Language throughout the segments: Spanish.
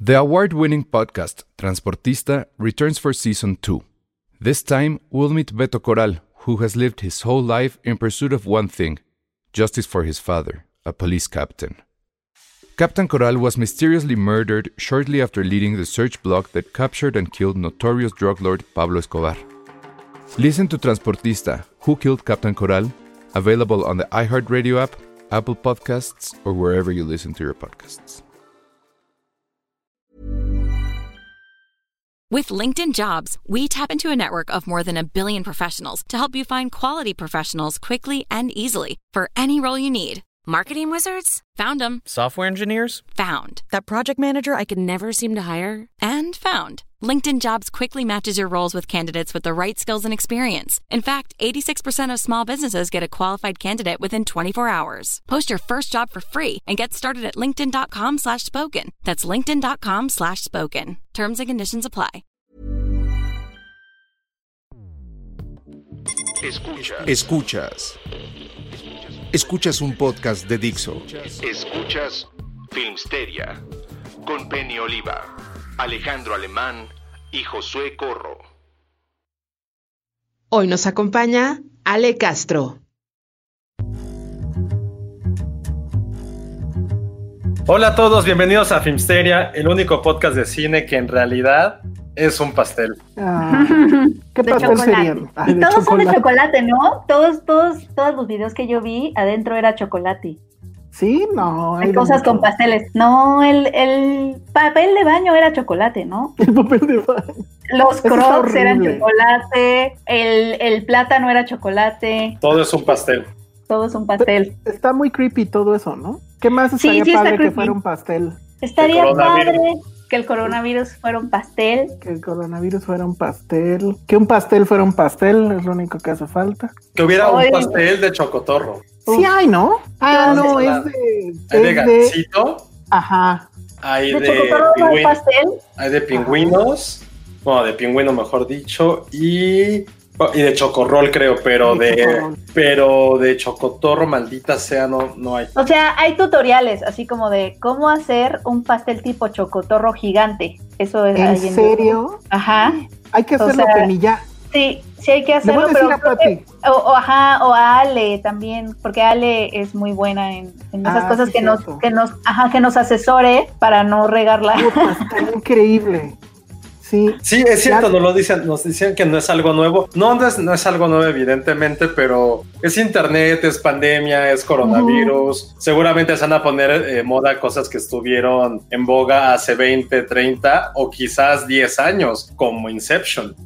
The award-winning podcast Transportista returns for Season 2. This time, we'll meet Beto Corral, who has lived his whole life in pursuit of one thing: justice for his father, a police captain. Captain Corral was mysteriously murdered shortly after leading the search block that captured and killed notorious drug lord Pablo Escobar. Listen to Transportista, Who Killed Captain Corral? Available on the iHeartRadio app, Apple Podcasts, or wherever you listen to your podcasts. With LinkedIn Jobs, we tap into a network of more than 1 billion professionals to help you find quality professionals quickly and easily for any role you need. Marketing wizards? Found them. Software engineers? Found. That project manager I could never seem to hire? And found. LinkedIn Jobs quickly matches your roles with candidates with the right skills and experience. In fact, 86% of small businesses get a qualified candidate within 24 hours. Post your first job for free and get started at linkedin.com/spoken. That's linkedin.com/spoken. Terms and conditions apply. Escuchas un podcast de Dixo. Escuchas Filmsteria con Penny Oliva, Alejandro Alemán y Josué Corro. Hoy nos acompaña Ale Castro. Hola a todos, bienvenidos a Filmsteria, el único podcast de cine que en realidad es un pastel. ¿Qué pastel sería? Y todos son de chocolate, ¿no? Todos los videos que yo vi, adentro era chocolate. Sí, no. Hay cosas con pasteles. No, el papel de baño era chocolate, ¿no? El papel de baño. Los Crocs eran chocolate, el plátano era chocolate. Todo es un pastel. Todo es un pastel. Está muy creepy todo eso, ¿no? ¿Qué más estaría padre que fuera un pastel? Estaría padre que el coronavirus fuera un pastel. Que el coronavirus fuera un pastel. Que un pastel fuera un pastel, es lo único que hace falta. Que hubiera un pastel de chocotorro. Sí hay, ¿no? No, es de gansito. Ajá. Hay de de chocotorro no hay pastel. Hay de pingüinos. Bueno, de pingüino mejor dicho. Y de chocorrol creo, pero de chocotorro, maldita sea, no hay. O sea, hay tutoriales, así como de cómo hacer un pastel tipo chocotorro gigante. Eso es. ¿En serio? Ajá. Hay que hacerlo, Penny, ya. Sí hay que hacerlo. Le voy a decir o a Ale también, porque Ale es muy buena en esas cosas sí, que nos asesore para no regarla. Está increíble. Sí, es cierto, nos dicen que no es algo nuevo. No es algo nuevo, evidentemente, pero es internet, es pandemia, es coronavirus. Seguramente se van a poner moda cosas que estuvieron en boga hace 20, 30 o quizás 10 años, como Inception.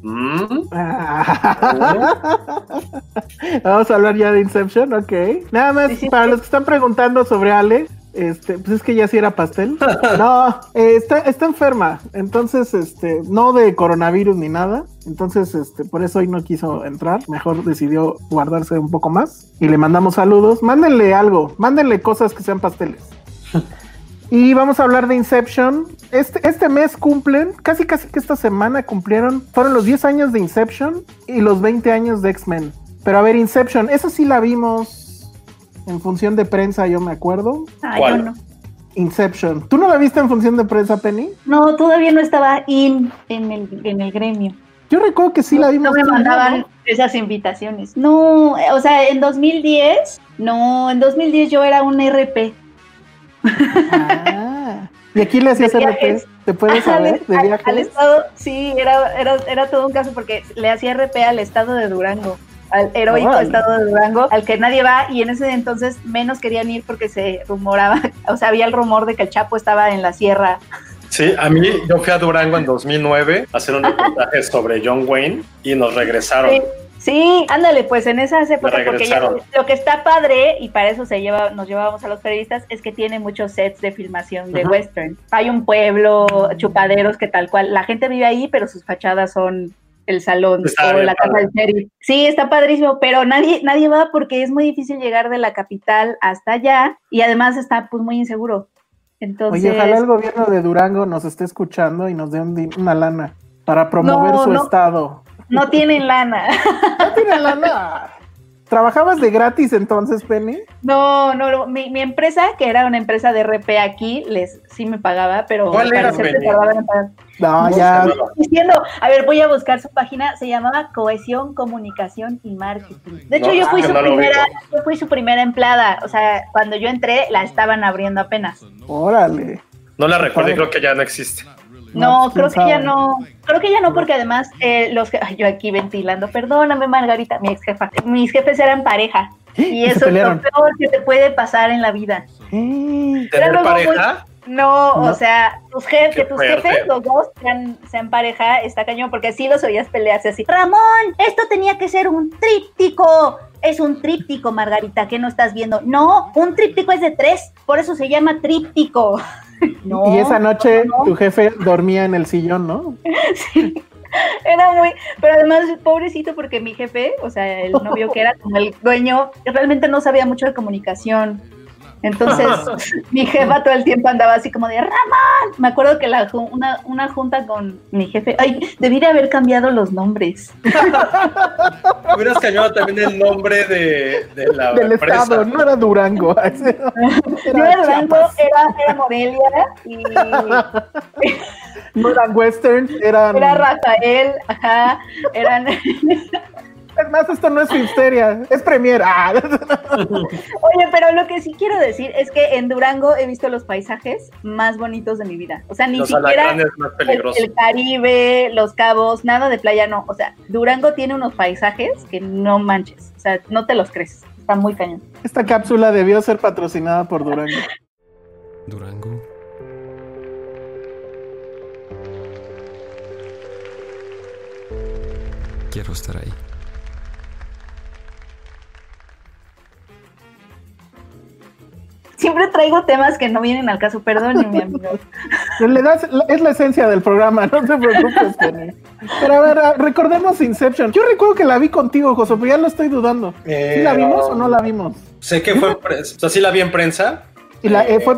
Vamos a hablar ya de Inception, ok. Nada más, para los que están preguntando sobre Ale, pues es que ya sí era pastel. No, está enferma, entonces no de coronavirus ni nada, entonces por eso hoy no quiso entrar, mejor decidió guardarse un poco más y le mandamos saludos. Mándenle algo, mándenle cosas que sean pasteles. Y vamos a hablar de Inception. Este mes cumplen, casi que esta semana fueron los 10 años de Inception y los 20 años de X-Men. Pero a ver, Inception, esa sí la vimos en función de prensa, yo me acuerdo. Yo no. Inception. ¿Tú no la viste en función de prensa, Penny? No, todavía no estaba en el gremio. Yo recuerdo que sí la vimos. No me mandaban esas invitaciones. No, o sea, en 2010 yo era un RP. ¿Y aquí le hacías RP? ¿Te puedes saber? ¿De viajes? Al estado, sí, era todo un caso porque le hacía RP al estado de Durango. Al heroico estado de Durango, al que nadie va, y en ese entonces menos querían ir porque se rumoraba, o sea, había el rumor de que el Chapo estaba en la sierra. Sí, yo fui a Durango en 2009 a hacer un reportaje sobre John Wayne y nos regresaron. Sí, ándale, pues en esas épocas, porque lo que está padre, y para eso nos llevábamos a los periodistas, es que tiene muchos sets de filmación de western. Hay un pueblo, chupaderos, que tal cual, la gente vive ahí, pero sus fachadas son el salón o la casa del sheriff. Sí, está padrísimo, pero nadie va porque es muy difícil llegar de la capital hasta allá y además está pues muy inseguro. Entonces, oye, ojalá el gobierno de Durango nos esté escuchando y nos dé una lana para promover su estado. No tienen lana. No tienen lana. ¿Trabajabas de gratis entonces, Penny? No, mi empresa, que era una empresa de RP aquí, sí me pagaba, pero ¿cuál era, Penny? No, ya. Diciendo, a ver, voy a buscar su página, se llamaba Cohesión, Comunicación y Marketing. De hecho, yo fui su primera empleada, o sea, cuando yo entré, la estaban abriendo apenas. Órale. No la recuerdo y creo que ya no existe. No, creo que ya no, porque además yo aquí ventilando, perdóname Margarita, mi ex jefa, mis jefes eran pareja y eso es lo peor que te puede pasar en la vida. ¿Tener pareja? No, o sea, tus jefes, los dos sean pareja, está cañón, porque así los oías pelearse así. Ramón, esto tenía que ser un tríptico. Es un tríptico, Margarita, ¿qué no estás viendo? No, un tríptico es de 3, por eso se llama tríptico. No, y esa noche tu jefe dormía en el sillón, ¿no? Sí, era pero además pobrecito porque mi jefe, o sea, el novio que era como el dueño, realmente no sabía mucho de comunicación. Entonces, mi jefa todo el tiempo andaba así como de ¡Ramón! Me acuerdo que una junta con mi jefe, debí de haber cambiado los nombres. Hubieras cambiado también el nombre de la del empresa. estado, no era Durango. No era Durango, era Morelia y... No eran Western, Era Rafael, ajá, eran... Además, esto no es Filmsteria, es Premier. Oye, pero lo que sí quiero decir es que en Durango he visto los paisajes más bonitos de mi vida. O sea, ni siquiera más peligrosos. El Caribe, Los Cabos, nada de playa, no. O sea, Durango tiene unos paisajes que no manches. O sea, no te los crees. Está muy cañón. Esta cápsula debió ser patrocinada por Durango. Durango. Quiero estar ahí. Siempre traigo temas que no vienen al caso, perdónenme, amigos. Es la esencia del programa, no te preocupes, Penny. Pero a ver, recordemos Inception. Yo recuerdo que la vi contigo, José, pero ya lo estoy dudando. ¿Sí la vimos o no la vimos? Sé que fue, o sea, sí la vi en prensa. Y fue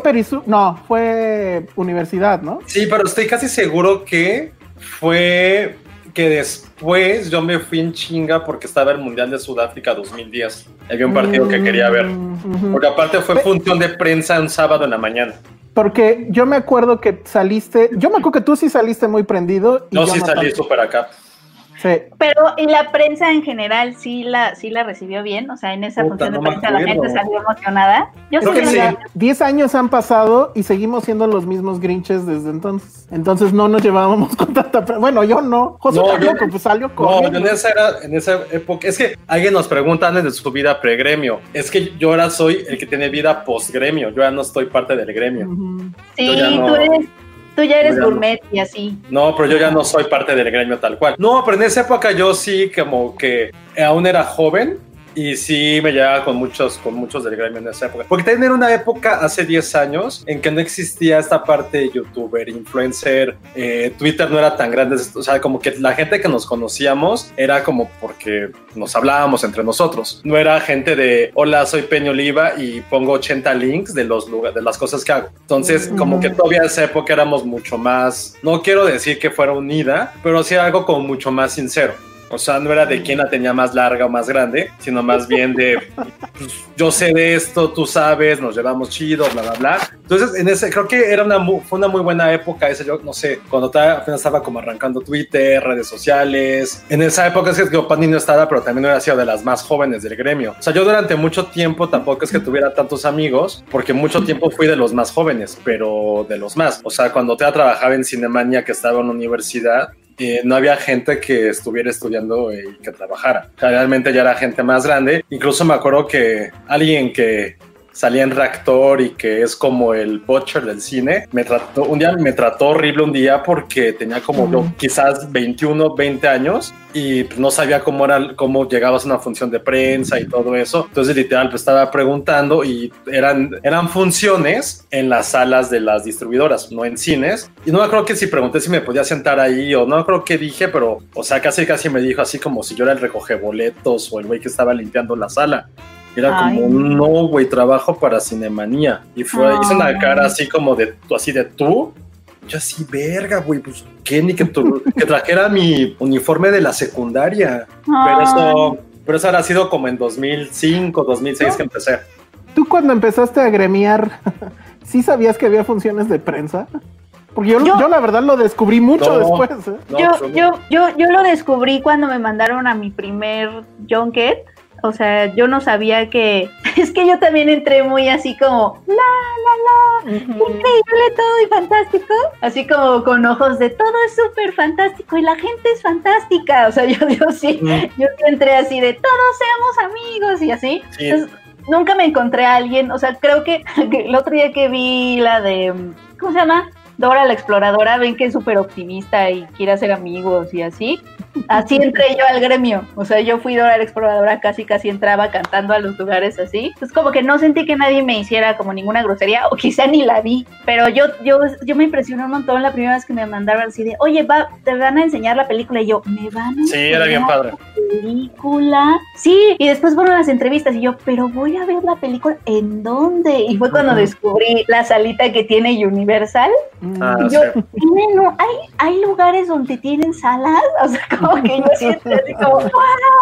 fue universidad, ¿no? Sí, pero estoy casi seguro que fue que después yo me fui en chinga porque estaba el Mundial de Sudáfrica 2010. Había un partido que quería ver. Porque aparte fue función de prensa un sábado en la mañana. Porque yo me acuerdo que yo me acuerdo que tú sí saliste muy prendido. No, sí salí súper acá. Sí. Pero en la prensa en general sí la recibió bien, o sea, en esa función de prensa la gente salió emocionada. Yo creo que sí. 10 años han pasado y seguimos siendo los mismos Grinches desde entonces. Entonces no nos llevábamos con tanta prensa. Bueno, yo no. José tampoco, pues salió corriendo. No, en esa época, es que alguien nos pregunta antes de su vida pregremio. Es que yo ahora soy el que tiene vida postgremio. Yo ya no estoy parte del gremio. Sí, tú ya eres gourmet y así. No, pero yo ya no soy parte del gremio tal cual. No, pero en esa época yo sí como que aún era joven y sí me llevaba con muchos del gremio en esa época. Porque también era una época hace 10 años en que no existía esta parte de youtuber, influencer, Twitter no era tan grande. O sea, como que la gente que nos conocíamos era como porque nos hablábamos entre nosotros. No era gente de, hola, soy Peña Oliva y pongo 80 links de las cosas que hago. Entonces, como que todavía en esa época éramos mucho más, no quiero decir que fuera unida, pero sí algo como mucho más sincero. O sea, no era de quién la tenía más larga o más grande, sino más bien de, pues, yo sé de esto, tú sabes, nos llevamos chido, bla, bla, bla. Entonces, creo que fue una muy buena época esa, yo no sé, cuando apenas estaba como arrancando Twitter, redes sociales. En esa época es que Panini no estaba, pero también no era sido de las más jóvenes del gremio. O sea, yo durante mucho tiempo tampoco es que tuviera tantos amigos, porque mucho tiempo fui de los más jóvenes, pero de los más. O sea, cuando trabajaba en Cinemania, que estaba en la universidad, no había gente que estuviera estudiando y que trabajara. O sea, realmente ya era gente más grande. Incluso me acuerdo que alguien que salía en Reactor y que es como el Butcher del cine, me trató horrible un día porque tenía como quizás 21, 20 años y pues no sabía cómo llegabas a una función de prensa y todo eso. Entonces literal pues estaba preguntando y eran funciones en las salas de las distribuidoras, no en cines. Y no me acuerdo que si pregunté si me podía sentar ahí o no creo que dije, pero o sea casi me dijo así como si yo era el recogeboletos o el güey que estaba limpiando la sala. Era como, no, güey, trabajo para Cinemanía. Y hizo una cara así como de tú. Yo así, verga, güey, pues, ¿qué? Ni que trajera mi uniforme de la secundaria. Pero pero eso habrá sido como en 2005, 2006 que empecé. ¿Tú cuando empezaste a gremiar, sí sabías que había funciones de prensa? Porque yo la verdad lo descubrí mucho después. Yo lo descubrí cuando me mandaron a mi primer junket. O sea, yo no sabía que... Es que yo también entré muy así como... increíble todo y fantástico. Así como con ojos de todo es súper fantástico y la gente es fantástica. O sea, yo sí entré así de todos seamos amigos y así. Sí. Entonces, nunca me encontré a alguien... O sea, creo que el otro día que vi la de... ¿Cómo se llama? Dora la exploradora, ven que es súper optimista y quiere hacer amigos y así entré yo al gremio, o sea, yo fui Dora la exploradora, casi entraba cantando a los lugares así, es como que no sentí que nadie me hiciera como ninguna grosería, o quizá ni la vi, pero yo me impresioné un montón la primera vez que me mandaron así de, oye, te van a enseñar la película, y yo, ¿me van a enseñar? Sí, era bien padre. ¿Película? Sí, y después fueron las entrevistas, y yo, pero voy a ver la película, ¿en dónde? Y fue cuando descubrí la salita que tiene Universal. Y yo, no, hay lugares donde tienen salas, o sea, como que yo siento así como, wow,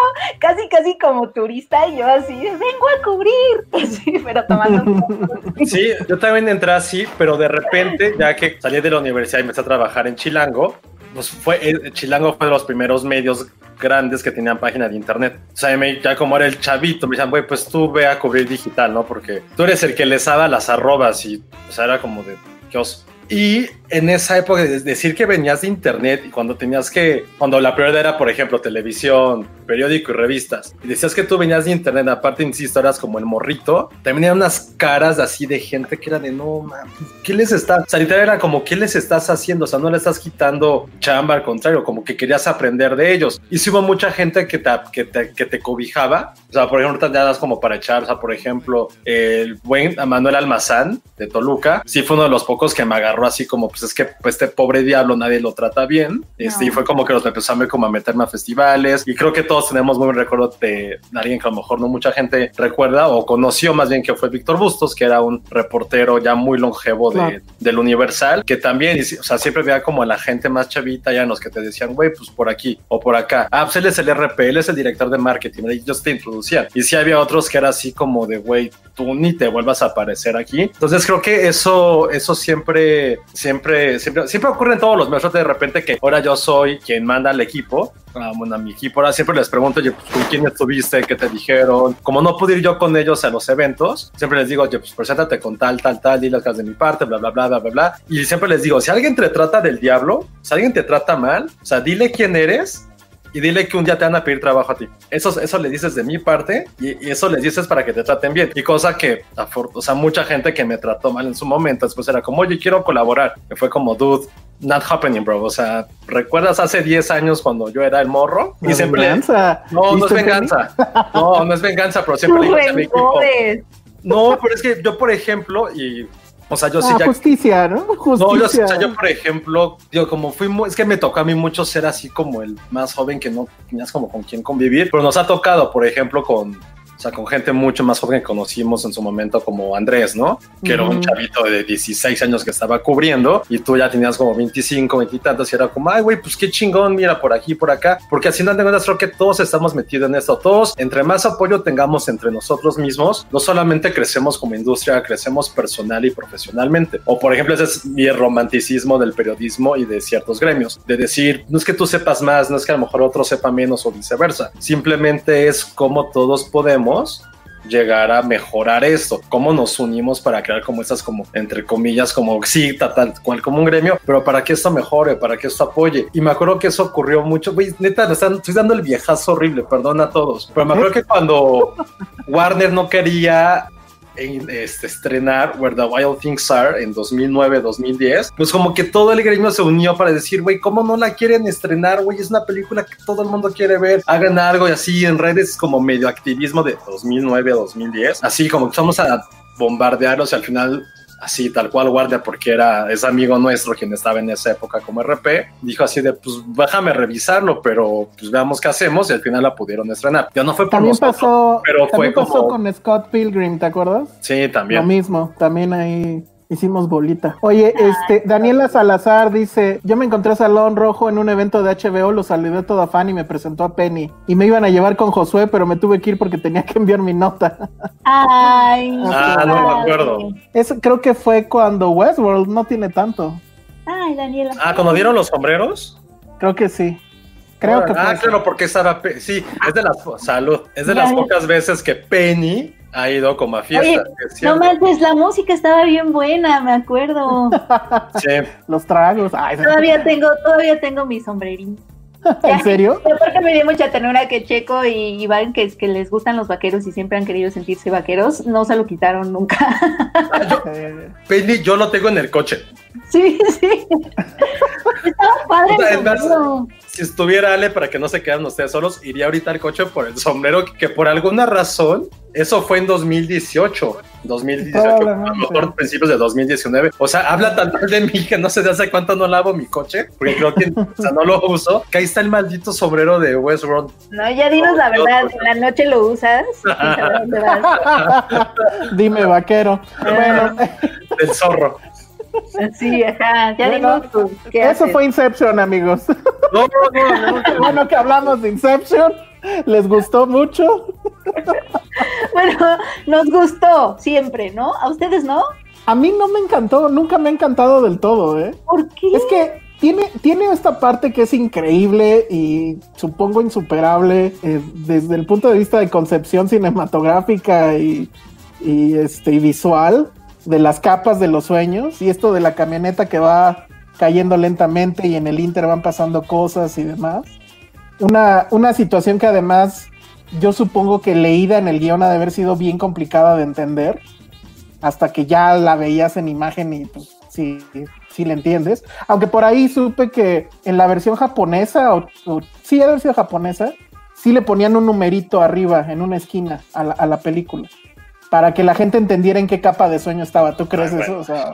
casi como turista, y yo así, vengo a cubrir, así, pero tomando. Sí, yo también entré así, pero de repente, ya que salí de la universidad y empecé a trabajar en Chilango, pues Chilango fue de los primeros medios grandes que tenían página de internet. O sea, ya como era el chavito, me decían, güey, pues tú ve a cubrir digital, ¿no? Porque tú eres el que les daba las arrobas y, o sea, era como de, qué oso. Y en esa época, decir que venías de internet y cuando la prioridad era, por ejemplo, televisión, periódico y revistas, y decías que tú venías de internet, aparte, insisto, eras como el morrito, también eran unas caras así de gente que era de, no, man, ¿qué les estás? O sea, literal era como, ¿qué les estás haciendo? O sea, no le estás quitando chamba, al contrario, como que querías aprender de ellos. Y sí hubo mucha gente que te cobijaba. O sea, por ejemplo, te das como para echar, o sea, por ejemplo, el buen Manuel Almazán de Toluca, sí fue uno de los pocos que me agarró así como, pues es que pues, este pobre diablo nadie lo trata bien. No. Y fue como que los empezó a meterme a festivales, y creo que todos tenemos muy buen recuerdo de alguien que a lo mejor no mucha gente recuerda o conoció, más bien, que fue Víctor Bustos, que era un reportero ya muy longevo del Universal, que también, o sea, siempre veía como a la gente más chavita, ya en los que te decían, güey, pues por aquí o por acá. Pues él es el RP, él es el director de marketing, y ellos te introducían. Y sí había otros que era así como de, güey, tú ni te vuelvas a aparecer aquí. Entonces creo que eso siempre ocurre en todos los medios. De repente que ahora yo soy quien manda al equipo, bueno, a mi equipo, ahora siempre les pregunto, oye, pues, ¿con quién estuviste? ¿Qué te dijeron? Como no pude ir yo con ellos a los eventos, siempre les digo, oye, pues preséntate con tal, diles que es de mi parte, bla, bla, bla, bla, bla, bla. Y siempre les digo, si alguien te trata del diablo, si alguien te trata mal, o sea, dile quién eres y dile que un día te van a pedir trabajo a ti. Eso le dices de mi parte, y eso les dices para que te traten bien. Y cosa que, o sea, mucha gente que me trató mal en su momento, después era como, oye, quiero colaborar. Y fue como, dude, not happening, bro. O sea, ¿recuerdas hace 10 años cuando yo era el morro? Y siempre venganza. No es venganza. No es venganza, pero siempre le digo a mi equipo. No, pero es que yo, por ejemplo, o sea, yo sí ya... Justicia, ¿no? Justicia. No, yo, por ejemplo, digo, como es que me tocó a mí mucho ser así como el más joven, que no tenías como con quién convivir, pero nos ha tocado, por ejemplo, con gente mucho más joven que conocimos en su momento, como Andrés, ¿no? Que era un chavito de 16 años que estaba cubriendo, y tú ya tenías como 25, 20 y tantos, y era como, ay, güey, pues qué chingón, mira, por aquí, por acá, porque así no tengo, creo que todos estamos metidos en esto, todos, entre más apoyo tengamos entre nosotros mismos, no solamente crecemos como industria, crecemos personal y profesionalmente. O, por ejemplo, ese es mi romanticismo del periodismo y de ciertos gremios, de decir, no es que tú sepas más, no es que a lo mejor otro sepa menos o viceversa, simplemente es como todos podemos llegar a mejorar esto, cómo nos unimos para crear como estas, como entre comillas, como sí, tal cual como un gremio, pero para que esto mejore, para que esto apoye. Y me acuerdo que eso ocurrió mucho, güey, neta, estoy dando el viejazo horrible, perdón a todos, pero me acuerdo que cuando Warner no quería estrenar Where the Wild Things Are en 2009-2010, pues como que todo el gremio se unió para decir, güey, ¿cómo no la quieren estrenar, güey? Es una película que todo el mundo quiere ver, hagan algo. Y así en redes como medio activismo de 2009-2010, así como que vamos a bombardearlos, y al final, así tal cual, Guardia, porque es amigo nuestro quien estaba en esa época como RP, dijo así de, pues déjame revisarlo, pero pues veamos qué hacemos, y al final la pudieron estrenar. Ya no fue por también nosotros, pero fue pasó con Scott Pilgrim, ¿te acuerdas? Sí, también. Lo mismo, también ahí Hicimos bolita. Oye, Daniela Salazar dice, yo me encontré a Salón Rojo en un evento de HBO, lo saludé todo fan y me presentó a Penny. Y me iban a llevar con Josué, pero me tuve que ir porque tenía que enviar mi nota. Ay. No me acuerdo. Eso creo que fue cuando Westworld, no tiene tanto. Ay, Daniela. ¿Cuando dieron los sombreros? Creo que sí. Creo que fue claro, porque estaba... Sí, es de las... Salud. Es de las pocas veces que Penny ha ido como a fiesta. Oye, no manches, la música estaba bien buena, me acuerdo. Sí. Los tragos. Todavía tengo mi sombrerín. ¿En serio? Porque me dio mucha ternura que Checo y Iván, que les gustan los vaqueros y siempre han querido sentirse vaqueros, no se lo quitaron nunca. Penny, yo lo tengo en el coche. Sí. Estaba padre. Si estuviera Ale, para que no se quedan ustedes solos, iría ahorita al coche por el sombrero, que por alguna razón, eso fue en 2018, a lo mejor principios de 2019. O sea, habla tan mal de mí que no sé de hace cuánto no lavo mi coche, porque creo que no lo uso, que ahí está el maldito sombrero de Westworld. No, ya dinos la verdad, en la noche lo usas. Dime, vaquero. Bueno. Del zorro. Sí, ajá, ya dimos. Eso fue Inception, amigos. No. Bueno, que hablamos de Inception. ¿Les gustó mucho? Bueno, nos gustó siempre, ¿no? ¿A ustedes no? A mí no me encantó, nunca me ha encantado del todo, ¿eh? ¿Por qué? Es que tiene esta parte que es increíble y supongo insuperable desde el punto de vista de concepción cinematográfica y visual, de las capas de los sueños, y esto de la camioneta que va cayendo lentamente y en el inter van pasando cosas y demás. Una situación que además yo supongo que leída en el guión ha de haber sido bien complicada de entender, hasta que ya la veías en imagen y pues sí la entiendes. Aunque por ahí supe que en la versión japonesa, sí debe haber sido japonesa, sí le ponían un numerito arriba en una esquina a la película, para que la gente entendiera en qué capa de sueño estaba. ¿Tú crees eso? O sea,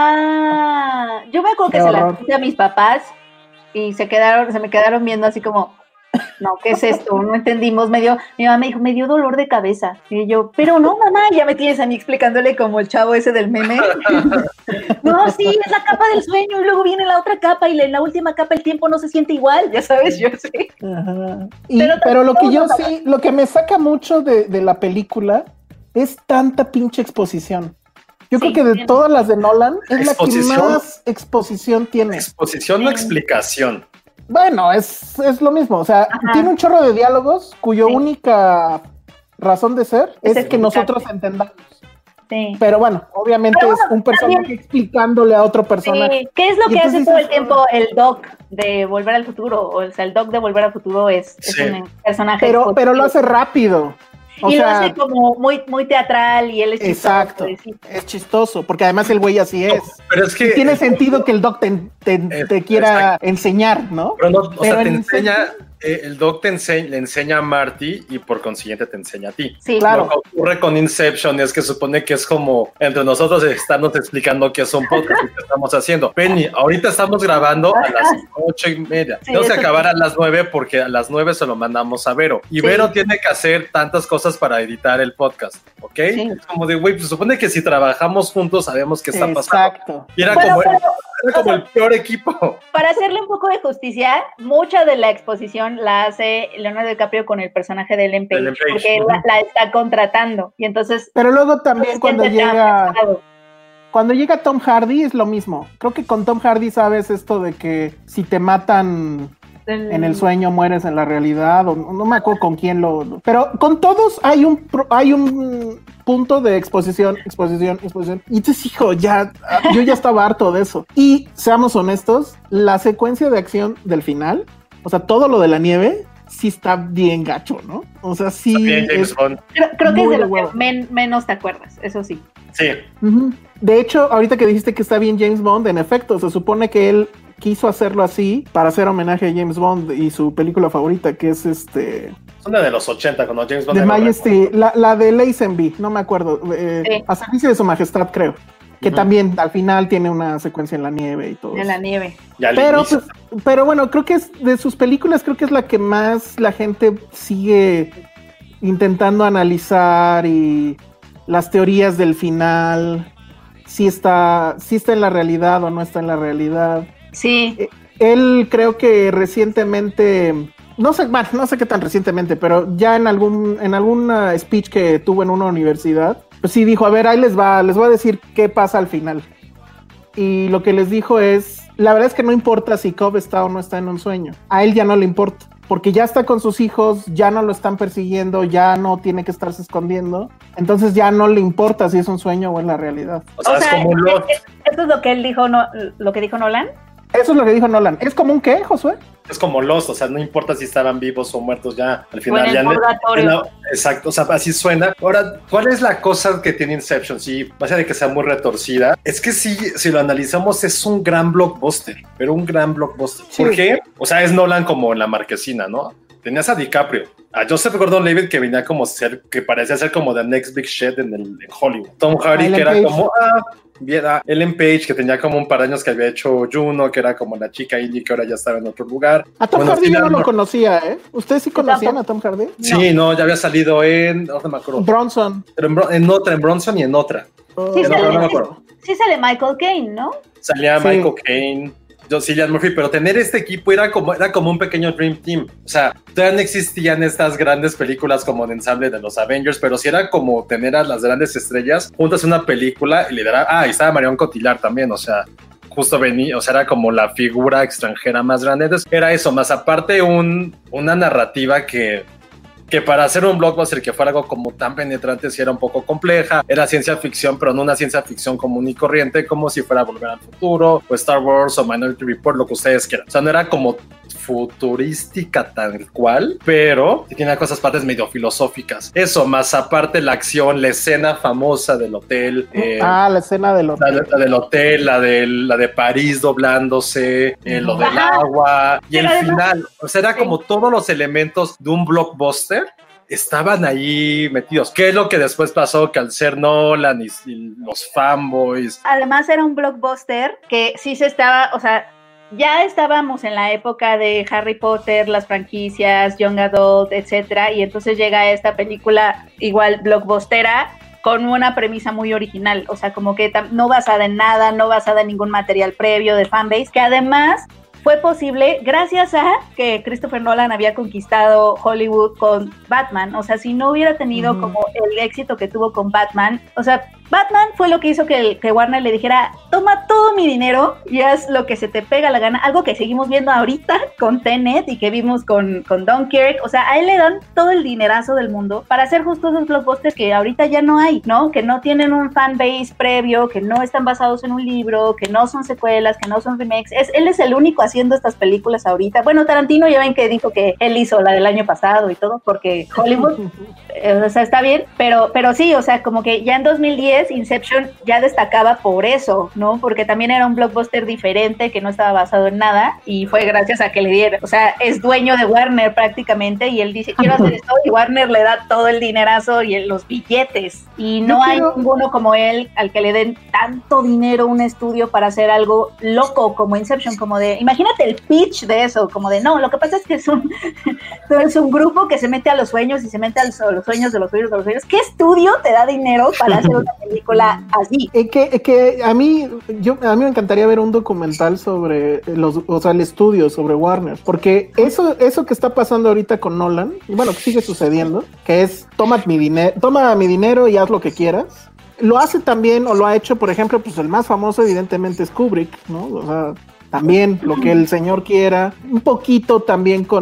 yo me acuerdo que se la puse a mis papás y se me quedaron viendo así como, no, ¿qué es esto? No entendimos. Mi mamá me dijo, me dio dolor de cabeza. Y yo, pero no, mamá, ya me tienes a mí explicándole como el chavo ese del meme. No, sí, es la capa del sueño y luego viene la otra capa y en la última capa el tiempo no se siente igual, ya sabes, yo sé. Ajá. Pero lo que me saca mucho de la película es tanta pinche exposición. Yo creo que de todas las de Nolan es la que más exposición tiene. Exposición o explicación. Bueno, es lo mismo. O sea, tiene un chorro de diálogos cuya única razón de ser es que nosotros entendamos. Sí. Pero bueno, obviamente es un personaje explicándole a otro personaje. Sí. ¿Qué es lo que hace todo el tiempo el Doc de Volver al Futuro? O sea, el Doc de Volver al Futuro es un personaje. Pero lo hace rápido. Lo hace como muy, muy teatral y él es chistoso. Exacto, es chistoso, porque además el güey así es. Pero es que tiene sentido que el Doc te quiera enseñar, ¿no? Pero no, o sea, te enseña, el Doc le enseña a Marty y por consiguiente te enseña a ti. Sí, claro. Lo que ocurre con Inception es que supone que es como entre nosotros estamos explicando qué es un podcast y qué estamos haciendo. Penny, ahorita estamos grabando a las 8:30. Sí, no se acabará a las 9 porque a las 9 se lo mandamos a Vero. Y Vero tiene que hacer tantas cosas para editar el podcast, ¿ok? Sí. Es como de, güey, pues supone que si trabajamos juntos sabemos qué está pasando. Exacto. Y era como el peor equipo. Para hacerle un poco de justicia, mucha de la exposición la hace Leonardo DiCaprio con el personaje de Ellen Page, porque la está contratando. Y entonces. Pero luego también cuando llega Tom Hardy es lo mismo. Creo que con Tom Hardy sabes esto de que si te matan en el sueño mueres en la realidad, o no me acuerdo con quién pero con todos hay un punto de exposición. Y entonces, hijo, yo ya estaba harto de eso. Y seamos honestos, la secuencia de acción del final, o sea, todo lo de la nieve, sí está bien gacho, ¿no? O sea, sí. Bien, James Bond. Creo que es de lo que menos te acuerdas, eso sí. Sí. Uh-huh. De hecho, ahorita que dijiste que está bien James Bond, en efecto, se supone que él quiso hacerlo así para hacer homenaje a James Bond y su película favorita, que es Es una de los 80, cuando James Bond... The Majesty, la de Lazenby, no me acuerdo. Sí. A servicio de su majestad, creo. Que también al final tiene una secuencia en la nieve y todo. En la nieve. Pero bueno, creo que es de sus películas, creo que es la que más la gente sigue intentando analizar, y las teorías del final. si está en la realidad o no está en la realidad. Sí. Él creo que recientemente, no sé qué tan recientemente, pero ya en alguna speech que tuvo en una universidad, pues sí dijo, a ver, ahí les voy a decir qué pasa al final. Y lo que les dijo es, la verdad es que no importa si Cobb está o no está en un sueño. A él ya no le importa, porque ya está con sus hijos, ya no lo están persiguiendo, ya no tiene que estarse escondiendo. Entonces ya no le importa si es un sueño o es la realidad. O sea, es como ¿esto es lo que él dijo, lo que dijo Nolan? Eso es lo que dijo Nolan. ¿Es como un qué, Josué? Es como Lost, o sea, no importa si estaban vivos o muertos ya, al final ya... Exacto, o sea, así suena. Ahora, ¿cuál es la cosa que tiene Inception? Sí, más allá de que sea muy retorcida, es que sí, si lo analizamos, es un gran blockbuster, pero un gran blockbuster. Sí. ¿Por qué? O sea, es Nolan como en La Marquesina, ¿no? Tenías a DiCaprio, a Joseph Gordon-Levitt, que venía como que parecía ser como the next big shit en Hollywood. Tom Hardy, que era como... Viera Ellen Page, que tenía como un par de años que había hecho Juno, que era como la chica indie que ahora ya estaba en otro lugar. A Tom Hardy yo no lo conocía, ¿eh? ¿Ustedes sí conocían a Tom Hardy? Sí, no, ya había salido no me acuerdo. Bronson. En Bronson y en otra. Sí sale Michael Caine, ¿no? Salía Michael Caine. Cillian Murphy, pero tener este equipo era como un pequeño Dream Team. O sea, todavía no existían estas grandes películas como de ensamble de los Avengers, pero sí era como tener a las grandes estrellas juntas en una película y liderar. Y estaba Marion Cotillard también, o sea, justo venía, o sea, era como la figura extranjera más grande. Entonces, era eso, más aparte una narrativa que para hacer un blockbuster que fuera algo como tan penetrante, sí era un poco compleja, era ciencia ficción, pero no una ciencia ficción común y corriente, como si fuera Volver al Futuro, o Star Wars, o Minority Report, lo que ustedes quieran. O sea, no era como futurística tal cual, pero tenía cosas partes medio filosóficas. Eso, más aparte la acción, la escena famosa del hotel. La escena del hotel. La del hotel, la de París doblándose, lo del agua, y el final. O sea, era como todos los elementos de un blockbuster estaban ahí metidos. ¿Qué es lo que después pasó? Que al ser Nolan y los fanboys... Además era un blockbuster que sí se estaba, o sea, ya estábamos en la época de Harry Potter, las franquicias, Young Adult, etcétera, y entonces llega esta película igual blockbustera con una premisa muy original, o sea, como que no basada en nada, no basada en ningún material previo de fanbase, que además fue posible gracias a que Christopher Nolan había conquistado Hollywood con Batman. O sea, si no hubiera tenido como el éxito que tuvo con Batman, o sea, Batman fue lo que hizo que Warner le dijera, toma todo mi dinero y haz lo que se te pega la gana, algo que seguimos viendo ahorita con Tenet y que vimos con Dunkirk. O sea, a él le dan todo el dinerazo del mundo para hacer justo esos blockbusters que ahorita ya no hay, ¿no? Que no tienen un fanbase previo, que no están basados en un libro, que no son secuelas, que no son remakes. Él es el único haciendo estas películas ahorita. Bueno, Tarantino ya ven que dijo que él hizo la del año pasado y todo, porque Hollywood, o sea, está bien, pero sí, o sea, como que ya en 2010 Inception ya destacaba por eso, ¿no? Porque también era un blockbuster diferente que no estaba basado en nada y fue gracias a que le dieron, o sea, es dueño de Warner prácticamente y él dice, quiero hacer esto y Warner le da todo el dinerazo y los billetes y no hay ninguno como él al que le den tanto dinero a un estudio para hacer algo loco como Inception, como de, imagínate el pitch de eso, como de, no, lo que pasa es que es un grupo que se mete a los sueños y se mete a los sueños de los sueños de los sueños. ¿Qué estudio te da dinero para hacer una película así? Que a mí me encantaría ver un documental sobre el estudio, sobre Warner, porque eso que está pasando ahorita con Nolan, y bueno, que sigue sucediendo, que es toma mi dinero y haz lo que quieras. Lo hace también, o lo ha hecho, por ejemplo, pues el más famoso evidentemente es Kubrick, ¿no? O sea, también lo que el señor quiera, un poquito también con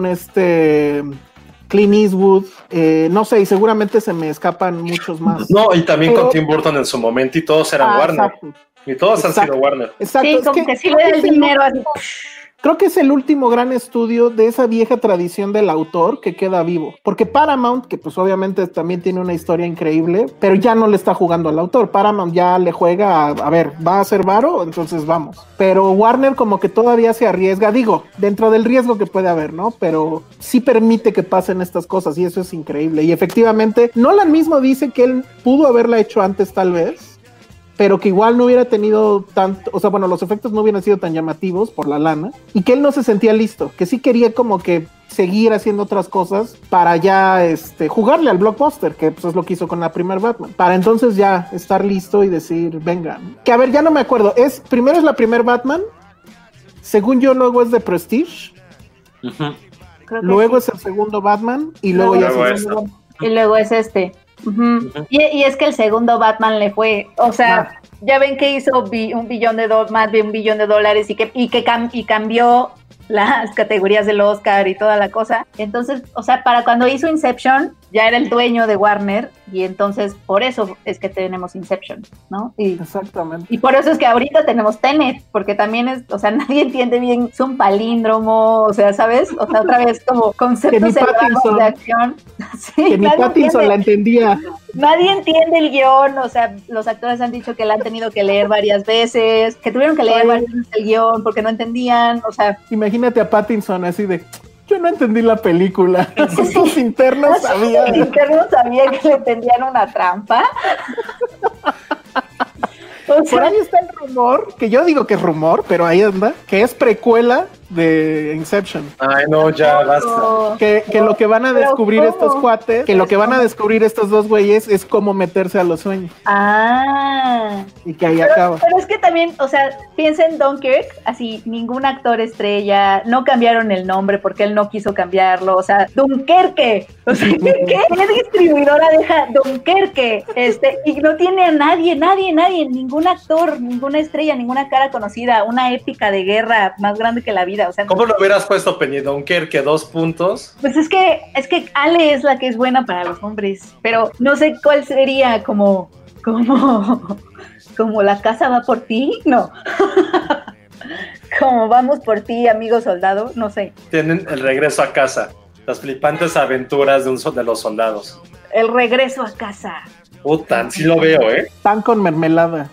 Clint Eastwood, no sé, y seguramente se me escapan muchos más. No, y también con Tim Burton en su momento, y todos eran Warner. Exacto. Y todos han sido Warner. Exacto. Sí, como que sí le da el dinero así. Creo que es el último gran estudio de esa vieja tradición del autor que queda vivo, porque Paramount, que pues obviamente también tiene una historia increíble, pero ya no le está jugando al autor. Paramount ya le juega a ver, ¿va a ser varo? Entonces vamos. Pero Warner como que todavía se arriesga, digo, dentro del riesgo que puede haber, ¿no? Pero sí permite que pasen estas cosas y eso es increíble. Y efectivamente, Nolan mismo dice que él pudo haberla hecho antes tal vez, pero que igual no hubiera tenido tanto, o sea, bueno, los efectos no hubieran sido tan llamativos por la lana, y que él no se sentía listo, que sí quería como que seguir haciendo otras cosas para ya jugarle al blockbuster, que pues es lo que hizo con la primer Batman, para entonces ya estar listo y decir, venga, que a ver, ya no me acuerdo, primero es la primer Batman, según yo luego es de Prestige, luego es el segundo Batman y luego ya es el segundo Batman. Y luego es Y es que el segundo Batman le fue, o sea, ya ven que hizo más de $1 billón y cambió las categorías del Oscar y toda la cosa. Entonces, o sea, para cuando hizo Inception, ya era el dueño de Warner, y entonces por eso es que tenemos Inception, ¿no? Exactamente. Y por eso es que ahorita tenemos Tenet, porque también es, o sea, nadie entiende bien, es un palíndromo, o sea, ¿sabes? O sea, otra vez como conceptos elevados de acción. Sí, que ni Pattinson la entendía. Nadie entiende el guión, o sea, los actores han dicho que la han tenido que leer varias veces, que tuvieron que leer varias veces el guión porque no entendían, o sea... Imagínate a Pattinson así de... Yo no entendí la película. Los internos sabían. Los internos sabían que le tendían una trampa. O sea, por ahí está el rumor, que yo digo que es rumor, pero ahí anda, que es precuela de Inception. Ay, no, ya basta. Que lo que van a descubrir estos cuates, que lo que van a descubrir estos dos güeyes es cómo meterse a los sueños. Y que ahí acaba. Pero es que también, o sea, piensa en Dunkirk, así, ningún actor estrella, no cambiaron el nombre porque él no quiso cambiarlo, o sea, Dunkerque, o sea, ¿qué distribuidora deja Dunkerque? Y no tiene a nadie, ningún actor, ninguna estrella, ninguna cara conocida, una épica de guerra más grande que la vida. O sea, ¿cómo lo hubieras puesto, Penny? Dunkerque, 2 puntos. Pues es que Ale es la que es buena para los hombres, pero no sé cuál sería como La casa va por ti, no. Como vamos por ti, amigo soldado, no sé. Tienen el regreso a casa, las flipantes aventuras de los soldados. El regreso a casa. Puta, sí lo veo, Pan con mermelada,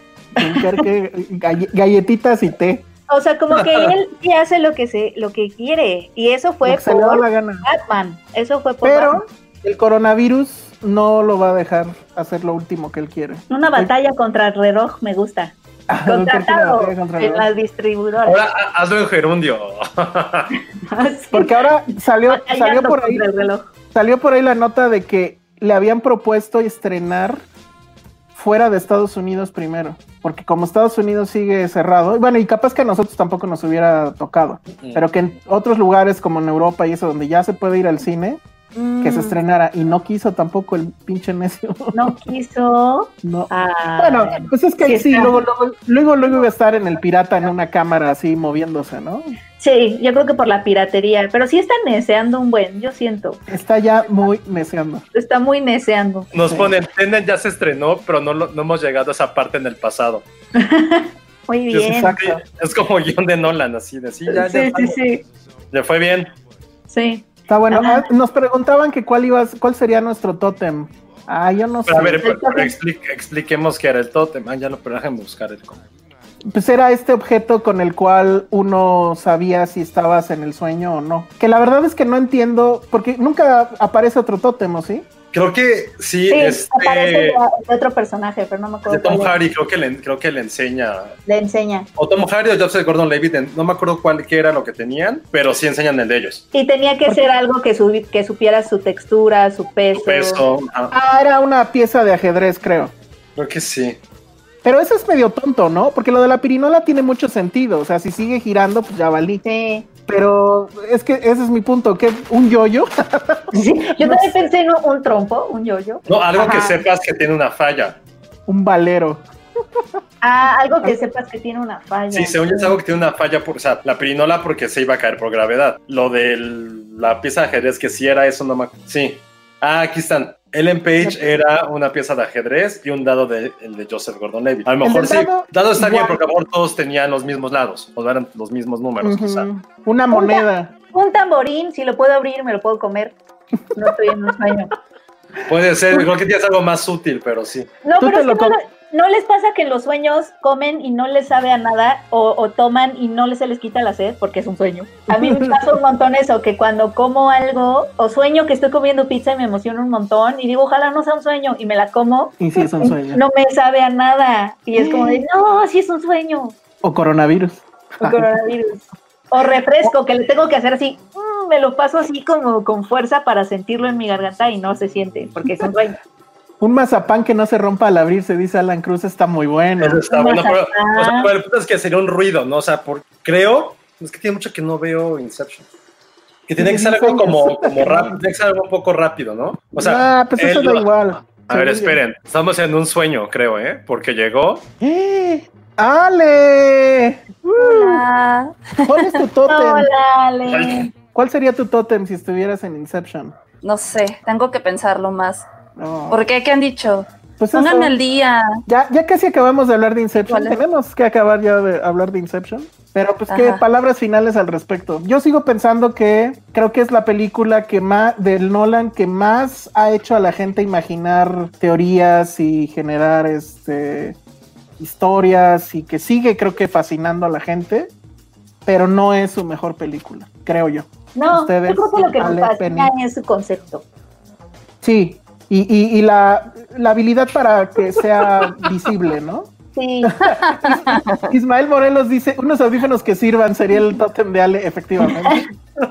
galletitas y té. O sea, como que él sí hace lo que quiere, y eso fue por Batman. Eso fue por Batman. Pero el coronavirus no lo va a dejar hacer lo último que él quiere. Una batalla contra el reloj me gusta. Contratado en la distribuidora. Ahora hazlo en gerundio. Sí. Porque ahora salió por ahí la nota de que le habían propuesto estrenar fuera de Estados Unidos primero, porque como Estados Unidos sigue cerrado, bueno, y capaz que a nosotros tampoco nos hubiera tocado, pero que en otros lugares como en Europa y eso, donde ya se puede ir al cine, que se estrenara, y no quiso tampoco el pinche necio. No quiso. No. Bueno, pues es que sí, luego iba a estar en el pirata en una cámara así moviéndose, ¿no? Sí, yo creo que por la piratería, pero sí está neceando un buen, yo siento. Está ya muy neceando. Está muy neceando. Nos ponen, Tenet ya se estrenó, pero no hemos llegado a esa parte en el pasado. Muy bien. Es como guión de Nolan, así de sí. Le fue bien. Sí. Está bueno. Nos preguntaban que cuál sería nuestro tótem. Yo no sé. A ver, expliquemos qué era el tótem. Pero déjenme buscar el cómo. Pues era este objeto con el cual uno sabía si estabas en el sueño o no. Que la verdad es que no entiendo, porque nunca aparece otro tótem, ¿o sí? Creo que sí. Aparece de otro personaje, pero no me acuerdo. De Tom Hardy, creo que le enseña. Le enseña. O Tom Hardy o Joseph Gordon-Levitt, no me acuerdo qué era lo que tenían, pero sí enseñan el de ellos. Y tenía que ser algo que supiera su textura, su peso. Era una pieza de ajedrez, creo. Creo que sí. Pero eso es medio tonto, ¿no? Porque lo de la pirinola tiene mucho sentido. O sea, si sigue girando, pues ya valí. Sí. Pero es que ese es mi punto. ¿Qué? ¿Un yoyo? Sí, yo también pensé en un trompo, un yoyo. No, algo que sepas que tiene una falla. Un valero. Algo que sepas que tiene una falla. Sí, según yo es algo que tiene una falla, o sea, la pirinola porque se iba a caer por gravedad. Lo de la pieza de ajedrez que sí era eso, no me acuerdo. Sí. Aquí están. Ellen Page era una pieza de ajedrez y un dado el de Joseph Gordon-Levitt. A lo mejor sí. Dado está bien, porque a lo mejor todos tenían los mismos lados, o eran los mismos números. Quizá. Una moneda. Un tamborín, si lo puedo abrir, me lo puedo comer. No estoy en un sueño. Puede ser, creo que tienes algo más útil, pero sí. No, pero es que ¿no les pasa que en los sueños comen y no les sabe a nada o toman y no se les quita la sed porque es un sueño? A mí me pasa un montón eso, que cuando como algo o sueño que estoy comiendo pizza y me emociona un montón y digo, ojalá no sea un sueño, y me la como. Y sí es un sueño. No me sabe a nada y es como de, no, sí es un sueño. O coronavirus. O refresco, que le tengo que hacer así, me lo paso así como con fuerza para sentirlo en mi garganta y no se siente, porque es un sueño. Un mazapán que no se rompa al abrirse, dice Alan Cruz, está muy bueno. Eso está bueno, pero el punto es que sería un ruido, ¿no? O sea, creo, es que tiene mucho que no veo Inception. Que tiene que ser algo como rápido, tiene que ser algo un poco rápido, ¿no? O sea, pues eso da igual. A ver, esperen, estamos en un sueño, creo, porque llegó. ¡Ale! Hola. ¿Cuál es tu tótem? Hola, Ale. ¿Cuál sería tu tótem si estuvieras en Inception? No sé, tengo que pensarlo más. No. ¿Por qué? ¿Qué han dicho? Pues pónganme al día. Ya casi acabamos de hablar de Inception. Tenemos que acabar ya de hablar de Inception. Pero pues qué palabras finales al respecto. Yo sigo pensando que creo que es la película que más del Nolan que más ha hecho a la gente imaginar teorías y generar historias y que sigue creo que fascinando a la gente, pero no es su mejor película, creo yo. No, yo creo que lo que nos fascina es su concepto. Sí, y la habilidad para que sea visible, ¿no? Sí. Ismael Morelos dice, unos audífonos que sirvan sería el tótem de Ale, efectivamente.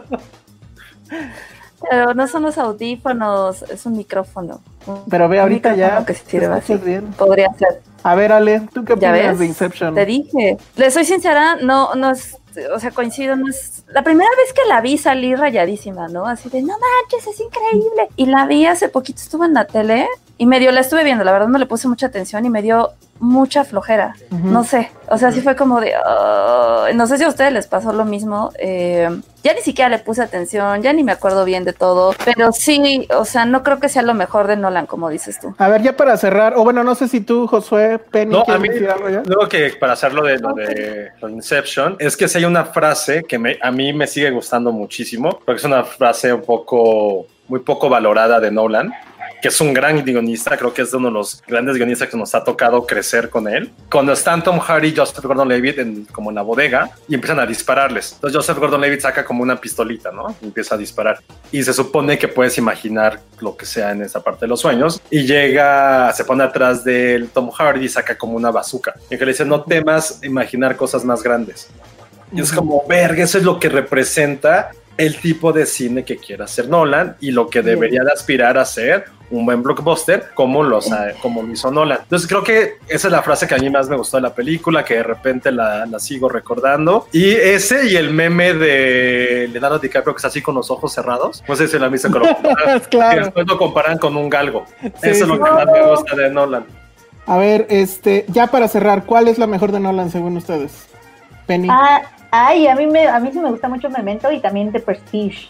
Pero no son los audífonos, es un micrófono. Pero ve, ahorita ya que sirva así. Bien. Podría ser. A ver, Ale, ¿tú qué opinas de Inception? Te dije. Le soy sincera, no es, o sea, coincido, no es... La primera vez que la vi salí rayadísima, ¿no? Así de, no manches, es increíble. Y la vi hace poquito, estuve en la tele y medio la estuve viendo, la verdad no le puse mucha atención y me dio mucha flojera, no sé, o sea, sí fue como de, no sé si a ustedes les pasó lo mismo, ya ni siquiera le puse atención, ya ni me acuerdo bien de todo, pero sí, o sea, no creo que sea lo mejor de Nolan, como dices tú. A ver, ya para cerrar, o bueno, no sé si tú, Josué, Penny, no, a mí, decir algo ya. Luego que para hacerlo de lo de Inception, es que si hay una frase que a mí me sigue gustando muchísimo, porque es una frase muy poco valorada de Nolan, que es un gran guionista, creo que es uno de los grandes guionistas que nos ha tocado crecer con él. Cuando están Tom Hardy y Joseph Gordon-Levitt como en la bodega y empiezan a dispararles. Entonces Joseph Gordon-Levitt saca como una pistolita, ¿no? Y empieza a disparar. Y se supone que puedes imaginar lo que sea en esa parte de los sueños. Y se pone atrás del Tom Hardy y saca como una bazooka. Y que le dice, no temas imaginar cosas más grandes. Y es como, verga, eso es lo que representa el tipo de cine que quiere hacer Nolan y lo que debería de aspirar a ser un buen blockbuster como lo hizo Nolan. Entonces creo que esa es la frase que a mí más me gustó de la película, que de repente la sigo recordando. Y ese y el meme de Leonardo DiCaprio que está así con los ojos cerrados. No sé si la han visto, claro. Y después lo comparan con un galgo. Sí, eso es lo que más me gusta de Nolan. A ver, ya para cerrar, ¿cuál es la mejor de Nolan según ustedes? Penny. A mí sí me gusta mucho Memento y también The Prestige.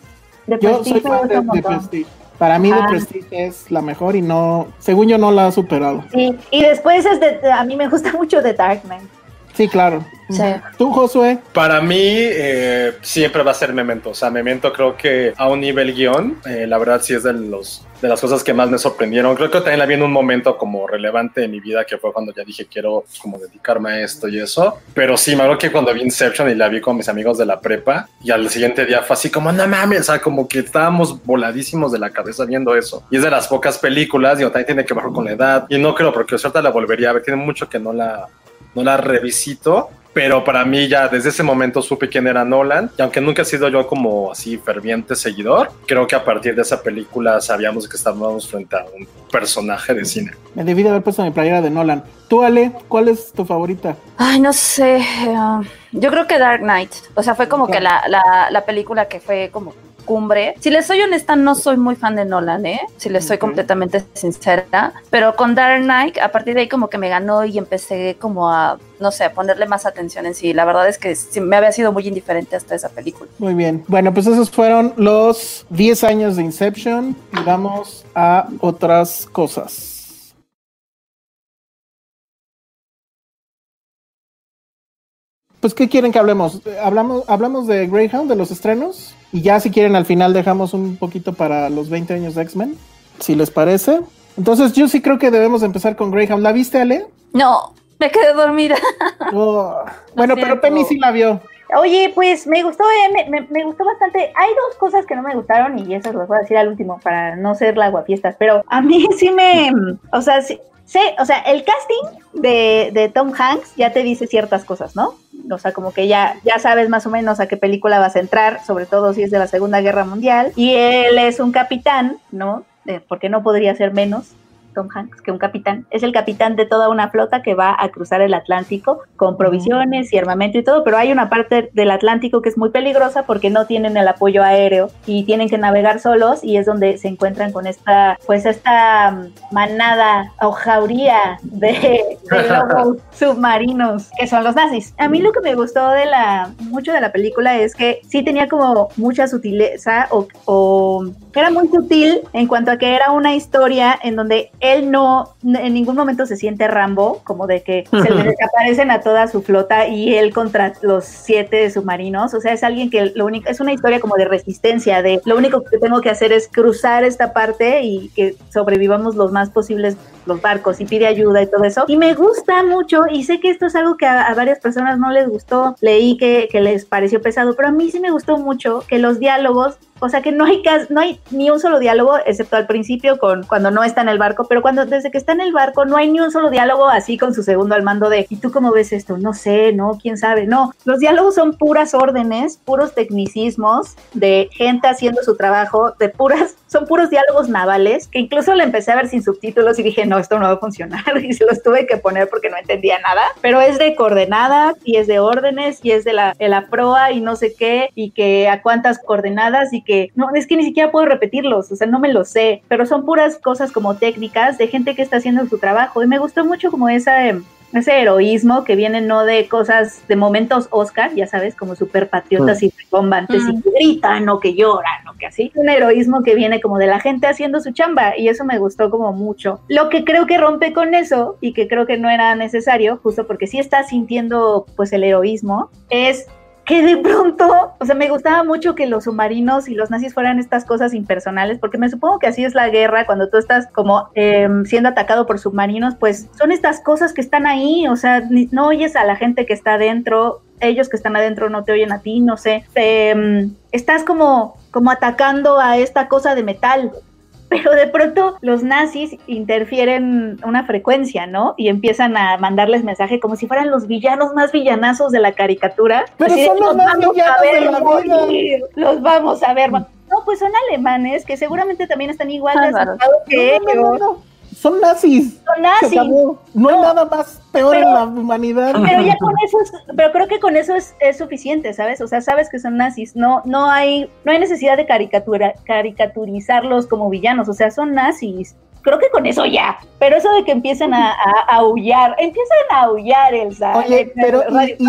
Yo soy fan de Prestige. Para mí The Prestige es la mejor y no, según yo, no la ha superado. Sí, y después a mí me gusta mucho The Dark Knight. Sí, claro. Sí. ¿Tú, Josué? Para mí siempre va a ser Memento. O sea, Memento creo que a un nivel guión, la verdad sí es de las cosas que más me sorprendieron. Creo que también la vi en un momento como relevante de mi vida, que fue cuando ya dije quiero como dedicarme a esto y eso. Pero sí, me acuerdo que cuando vi Inception y la vi con mis amigos de la prepa, y al siguiente día fue así como, no mames, o sea, como que estábamos voladísimos de la cabeza viendo eso. Y es de las pocas películas, digo, también tiene que ver con la edad. Y no creo, porque suerte la volvería a ver. Tiene mucho que no la revisito, pero para mí ya desde ese momento supe quién era Nolan, y aunque nunca he sido yo como así ferviente seguidor, creo que a partir de esa película sabíamos que estábamos frente a un personaje de cine. Me debí de haber puesto mi playera de Nolan. Tú, Ale, ¿cuál es tu favorita? Ay, no sé, yo creo que Dark Knight, o sea, fue como que la película que fue como cumbre. Si les soy honesta, no soy muy fan de Nolan, si les soy completamente sincera, pero con Dark Knight, a partir de ahí como que me ganó y empecé como a, no sé, a ponerle más atención en sí. La verdad es que sí, me había sido muy indiferente hasta esa película. Muy bien. Bueno, pues esos fueron los 10 años de Inception y vamos a otras cosas. Pues, ¿qué quieren que hablemos? ¿Hablamos de Greyhound, de los estrenos? Y ya, si quieren, al final dejamos un poquito para los 20 años de X-Men, si les parece. Entonces, yo sí creo que debemos empezar con Greyhound. ¿La viste, Ale? No, me quedé dormida. Bueno, pero Penny sí la vio. Oye, pues me gustó, me gustó bastante. Hay dos cosas que no me gustaron y esas las voy a decir al último para no ser la guafiestas, pero a mí sí o sea, el casting de Tom Hanks ya te dice ciertas cosas, ¿no? o sea, como que ya sabes más o menos a qué película vas a entrar, sobre todo si es de la Segunda Guerra Mundial, y él es un capitán, ¿no? Porque no podría ser menos Tom Hanks que un capitán, es el capitán de toda una flota que va a cruzar el Atlántico con provisiones y armamento y todo, pero hay una parte del Atlántico que es muy peligrosa porque no tienen el apoyo aéreo y tienen que navegar solos, y es donde se encuentran con esta manada o jauría de lobos submarinos que son los nazis. A mí lo que me gustó mucho de la película es que sí tenía como mucha sutileza o era muy sutil en cuanto a que era una historia en donde él no en ningún momento se siente Rambo, como de que se le desaparecen a toda su flota y él contra los 7 submarinos. O sea, es alguien que es una historia como de resistencia, de lo único que tengo que hacer es cruzar esta parte y que sobrevivamos los más posibles los barcos, y pide ayuda y todo eso. Y me gusta mucho, y sé que esto es algo que a varias personas no les gustó, leí que les pareció pesado, pero a mí sí me gustó mucho que los diálogos, o sea, que no hay ni un solo diálogo, excepto al principio cuando no está en el barco, pero desde que está en el barco no hay ni un solo diálogo así con su segundo al mando de, ¿y tú cómo ves esto? No sé, no, quién sabe, no. Los diálogos son puras órdenes, puros tecnicismos de gente haciendo su trabajo, son puros diálogos navales, que incluso le empecé a ver sin subtítulos y dije, no, esto no va a funcionar, y se los tuve que poner porque no entendía nada, pero es de coordenadas, y es de órdenes, y es de la proa, y no sé qué, y que a cuántas coordenadas, y que, no, es que ni siquiera puedo repetirlos, o sea, no me los sé, pero son puras cosas como técnicas de gente que está haciendo su trabajo, y me gustó mucho como ese heroísmo que viene no de cosas, de momentos Oscar, ya sabes, como súper patriotas y rebombantes y que gritan o que lloran o que así. Un heroísmo que viene como de la gente haciendo su chamba, y eso me gustó como mucho. Lo que creo que rompe con eso y que creo que no era necesario, justo porque sí estás sintiendo pues el heroísmo, es que de pronto, o sea, me gustaba mucho que los submarinos y los nazis fueran estas cosas impersonales, porque me supongo que así es la guerra, cuando tú estás como siendo atacado por submarinos, pues son estas cosas que están ahí, o sea, no oyes a la gente que está adentro, ellos que están adentro no te oyen a ti, no sé, estás como atacando a esta cosa de metal. Pero de pronto los nazis interfieren una frecuencia, ¿no? Y empiezan a mandarles mensaje como si fueran los villanos más villanazos de la caricatura. Pero así son los más villanos de la vida. Los vamos a ver. No, pues son alemanes que seguramente también están igual de asustados que ellos. No. Son nazis. Son nazis. No hay nada más peor en la humanidad. Pero ya con eso pero creo que con eso es suficiente, ¿sabes? O sea, sabes que son nazis. No hay necesidad de caricaturizarlos como villanos. O sea, son nazis. Creo que con eso ya. Pero eso de que empiezan a aullar, Elsa. Oye, pero y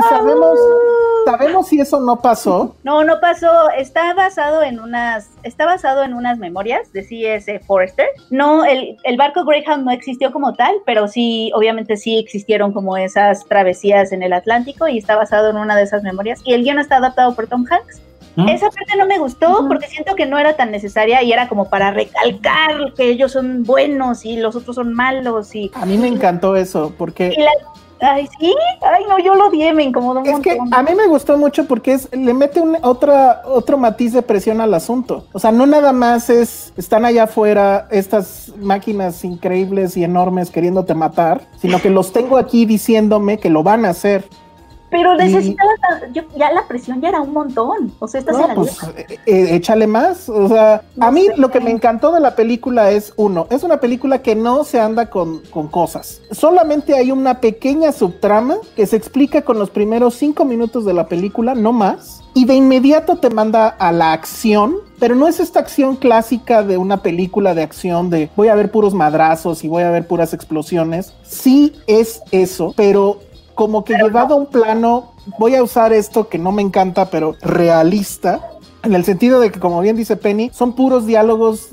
sabemos si eso no pasó. No pasó. Está basado en unas memorias de C.S. Forester. No, el barco Greyhound no existió como tal, pero sí, obviamente sí existieron como esas travesías en el Atlántico, y está basado en una de esas memorias. Y el guion está adaptado por Tom Hanks. Esa parte no me gustó porque siento que no era tan necesaria y era como para recalcar que ellos son buenos y los otros son malos. Y a mí me encantó eso porque... Ay, sí, ay no, yo lo odié, me incomodó un montón. Es que a mí me gustó mucho porque le mete otro matiz de presión al asunto. O sea, no nada más están allá afuera estas máquinas increíbles y enormes queriéndote matar, sino que los tengo aquí diciéndome que lo van a hacer. Pero necesitabas, ya la presión ya era un montón, o sea, estás en la guerra. Échale más, o sea, a mí lo que me encantó de la película es una película que no se anda con cosas, solamente hay una pequeña subtrama que se explica con los primeros 5 minutos de la película, no más, y de inmediato te manda a la acción, pero no es esta acción clásica de una película de acción de voy a ver puros madrazos y voy a ver puras explosiones, sí es eso, pero como que llevado a un plano, voy a usar esto que no me encanta, pero realista, en el sentido de que, como bien dice Penny, son puros diálogos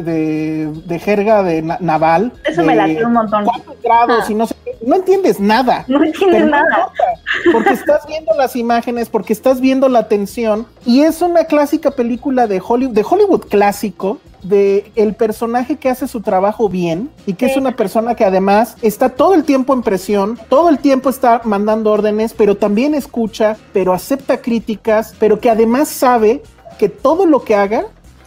de jerga de naval. Eso me latió un montón. 4 grados y no sé qué. No entiendes nada. No entiendes nada. Porque estás viendo las imágenes, porque estás viendo la tensión, y es una clásica película de Hollywood clásico, de el personaje que hace su trabajo bien y que es una persona que además está todo el tiempo en presión, todo el tiempo está mandando órdenes, pero también escucha, pero acepta críticas, pero que además sabe que todo lo que haga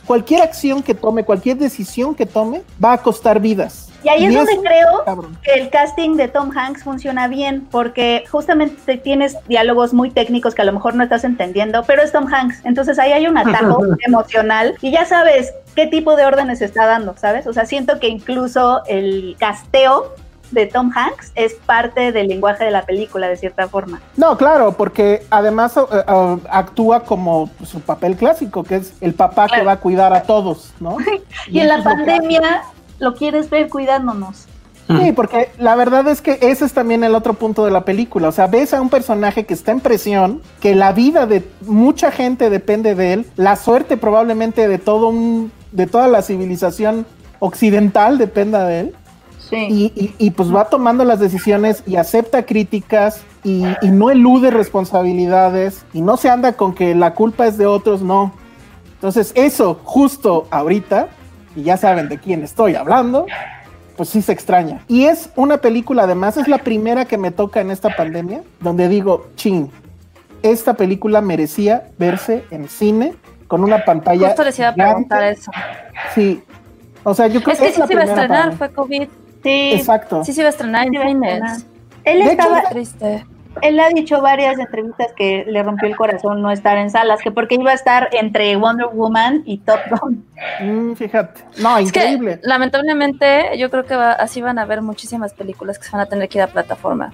cualquier acción que tome, cualquier decisión que tome, va a costar vidas. Y ahí es donde creo que el casting de Tom Hanks funciona bien, porque justamente tienes diálogos muy técnicos que a lo mejor no estás entendiendo, pero es Tom Hanks, entonces ahí hay un atajo emocional y ya sabes qué tipo de órdenes está dando, ¿sabes? O sea, siento que incluso el casteo de Tom Hanks es parte del lenguaje de la película, de cierta forma. No, claro, porque además actúa como su papel clásico, que es el papá que va a cuidar a todos, ¿no? Y en la pandemia lo quieres ver cuidándonos. Sí, porque la verdad es que ese es también el otro punto de la película. O sea, ves a un personaje que está en presión, que la vida de mucha gente depende de él, la suerte probablemente de toda la civilización occidental dependa de él. Sí. Y pues va tomando las decisiones y acepta críticas y no elude responsabilidades y no se anda con que la culpa es de otros, no. Entonces eso justo ahorita, y ya saben de quién estoy hablando, pues sí se extraña. Y es una película, además, es la primera que me toca en esta pandemia, donde digo, chin, esta película merecía verse en cine con una pantalla. Justo les iba a preguntar eso. Sí. O sea, yo creo que sí se iba a estrenar, fue COVID. Sí. Exacto. Sí se iba a estrenar en cines. Él estaba triste. Él ha dicho varias entrevistas que le rompió el corazón no estar en salas, que porque iba a estar entre Wonder Woman y Top Gun. Fíjate, no, increíble. Que, lamentablemente, yo creo que así van a haber muchísimas películas que se van a tener que ir a plataforma.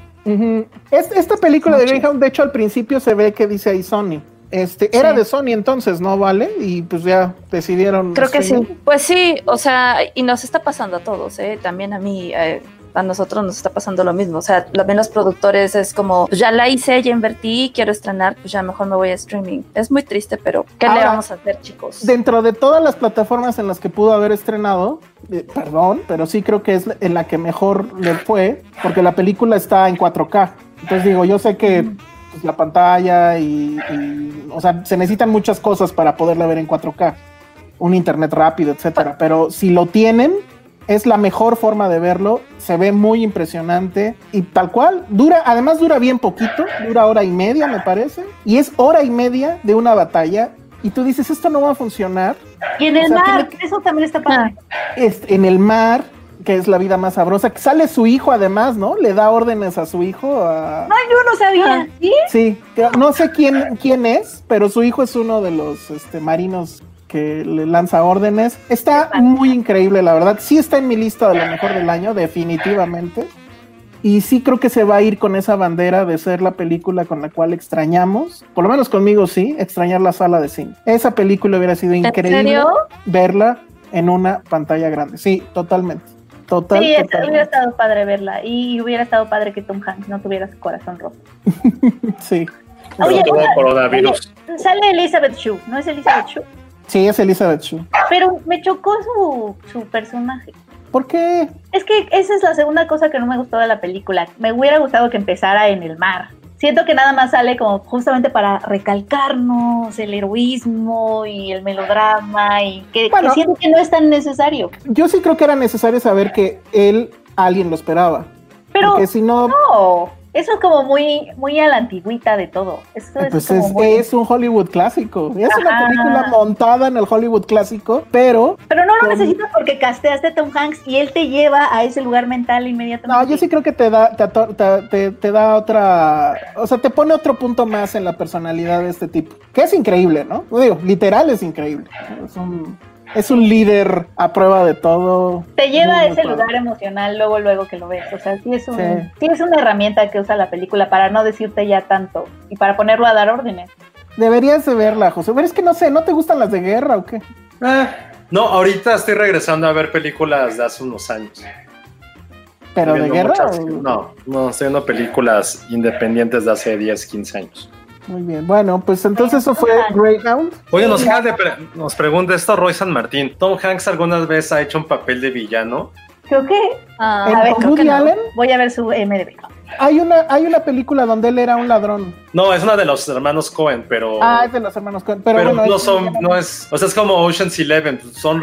Esta película de Greyhound, de hecho, al principio se ve que dice ahí Sony. Era de Sony entonces, ¿no? ¿Vale? Y pues ya decidieron. Creo que sí. Pues sí, o sea, y nos está pasando a todos, también a mí. A nosotros nos está pasando lo mismo, o sea, también los productores es como, pues ya la hice, ya invertí, quiero estrenar, pues ya mejor me voy a streaming. Es muy triste, pero ¿qué le vamos a hacer, chicos? Dentro de todas las plataformas en las que pudo haber estrenado, perdón, pero sí creo que es en la que mejor le fue, porque la película está en 4K. Entonces digo, yo sé que pues, la pantalla y, o sea, se necesitan muchas cosas para poderla ver en 4K, un internet rápido, etcétera, pero si lo tienen, es la mejor forma de verlo, se ve muy impresionante y tal cual, además dura bien poquito, dura 1:30 me parece, y es 1:30 de una batalla, y tú dices, esto no va a funcionar. Y en el mar, eso también está padre. En el mar, que es la vida más sabrosa, que sale su hijo además, ¿no? Le da órdenes a su hijo. No, yo no sabía. ¿Sí? Sí, no sé quién es, pero su hijo es uno de los marinos que le lanza órdenes. Está muy increíble, la verdad. Sí está en mi lista de lo mejor del año, definitivamente. Y sí creo que se va a ir con esa bandera de ser la película con la cual extrañamos, por lo menos conmigo sí, extrañar la sala de cine. Esa película hubiera sido increíble verla en una pantalla grande. Sí, totalmente. Totalmente. Hubiera estado padre verla. Y hubiera estado padre que Tom Hanks no tuviera su corazón roto. Sí. Oye, sale Elizabeth Shue, ¿no es Elizabeth Shue? Sí, es Elizabeth Shue. Pero me chocó su personaje. ¿Por qué? Es que esa es la segunda cosa que no me gustó de la película. Me hubiera gustado que empezara en el mar. Siento que nada más sale como justamente para recalcarnos el heroísmo y el melodrama y que siento que no es tan necesario. Yo sí creo que era necesario saber que alguien lo esperaba. Pero porque si no... Eso es como muy a la antigüita de todo. Pues es un Hollywood clásico. Es una película montada en el Hollywood clásico, pero... Pero no lo necesitas porque casteaste a Tom Hanks y él te lleva a ese lugar mental inmediatamente. No, yo sí creo que te da otra... O sea, te pone otro punto más en la personalidad de este tipo. Que es increíble, ¿no? Digo, literal es increíble. Es un líder a prueba de todo. Te lleva a ese lugar emocional luego que lo ves. O sea, sí es una herramienta que usa la película para no decirte ya tanto y para ponerlo a dar órdenes. Deberías de verla, José. Pero es que no sé, ¿no te gustan las de guerra o qué? No, ahorita estoy regresando a ver películas de hace unos años. ¿Pero de guerra? No, estoy viendo películas independientes de hace 10, 15 años. Muy bien, bueno, pues entonces eso fue Greyhound. Oye, nos pregunta esto Roy San Martín. ¿Tom Hanks alguna vez ha hecho un papel de villano? Creo que... Woody Allen. Voy a ver su MDB. Hay una película donde él era un ladrón. No, es una de los hermanos Coen, pero... es de los hermanos Coen. Pero bueno, no es... O sea, es como Ocean's 11. Son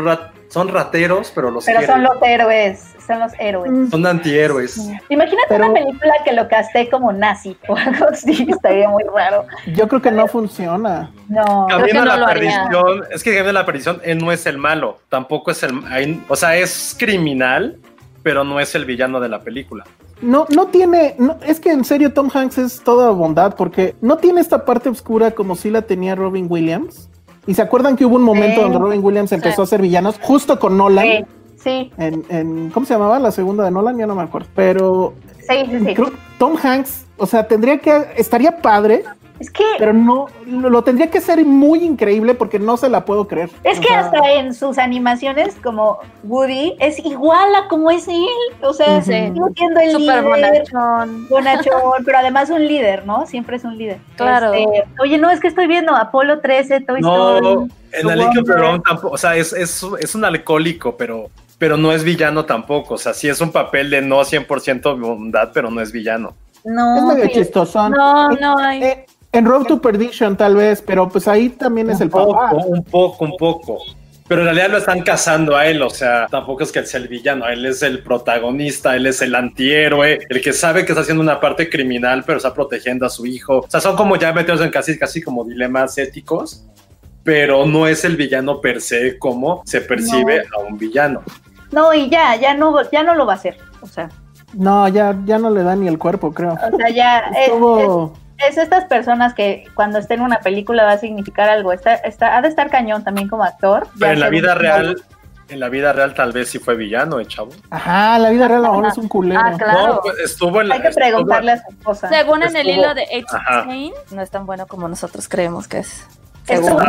Son rateros, pero los Pero quieren. son los héroes. Son los héroes. Son antihéroes. Imagínate una película que lo casté como nazi o algo así, estaría muy raro. Yo creo que no funciona. No, Camino a la perdición, es que Camino a la perdición, él no es el malo, tampoco es o sea, es criminal, pero no es el villano de la película. No tiene, es que en serio Tom Hanks es toda bondad, porque no tiene esta parte oscura como sí la tenía Robin Williams. Y se acuerdan que hubo un momento donde Robin Williams empezó a hacer villanos, justo con Nolan. Sí. En ¿cómo se llamaba la segunda de Nolan? Ya no me acuerdo. Pero sí. Creo que Tom Hanks, o sea, estaría padre. Es que... Pero no, lo tendría que ser muy increíble porque no se la puedo creer. Es que hasta en sus animaciones como Woody es igual a como es él. O sea, sigue siendo el Súper líder. bonachón, pero además un líder, ¿no? Siempre es un líder. Claro. Oye, no, es que estoy viendo Apolo 13, Toy Story. No, en el Lincoln Perón tampoco, o sea, es un alcohólico, pero no es villano tampoco. O sea, sí es un papel de no 100% bondad, pero no es villano. No. Es medio chistoso. No hay. En Road to Perdition tal vez, pero pues ahí también es el papá. Un poco. Pero en realidad lo están cazando a él, o sea, tampoco es que él sea el villano, él es el protagonista, él es el antihéroe, el que sabe que está haciendo una parte criminal, pero está protegiendo a su hijo. O sea, son como ya metidos en casi como dilemas éticos, pero no es el villano per se como se percibe a un villano. No, y ya no lo va a hacer, o sea. No, ya no le da ni el cuerpo, creo. O sea, ya es estas personas que cuando esté en una película va a significar algo. Ha de estar cañón también como actor. Pero en la vida real tal vez sí fue villano, chavo. Ajá, la vida real ahora es un culero. Ah, claro. No, pues estuvo en Hay que preguntarle a su esposa. Según en el hilo de H. no es tan bueno como nosotros creemos que es. Estuvo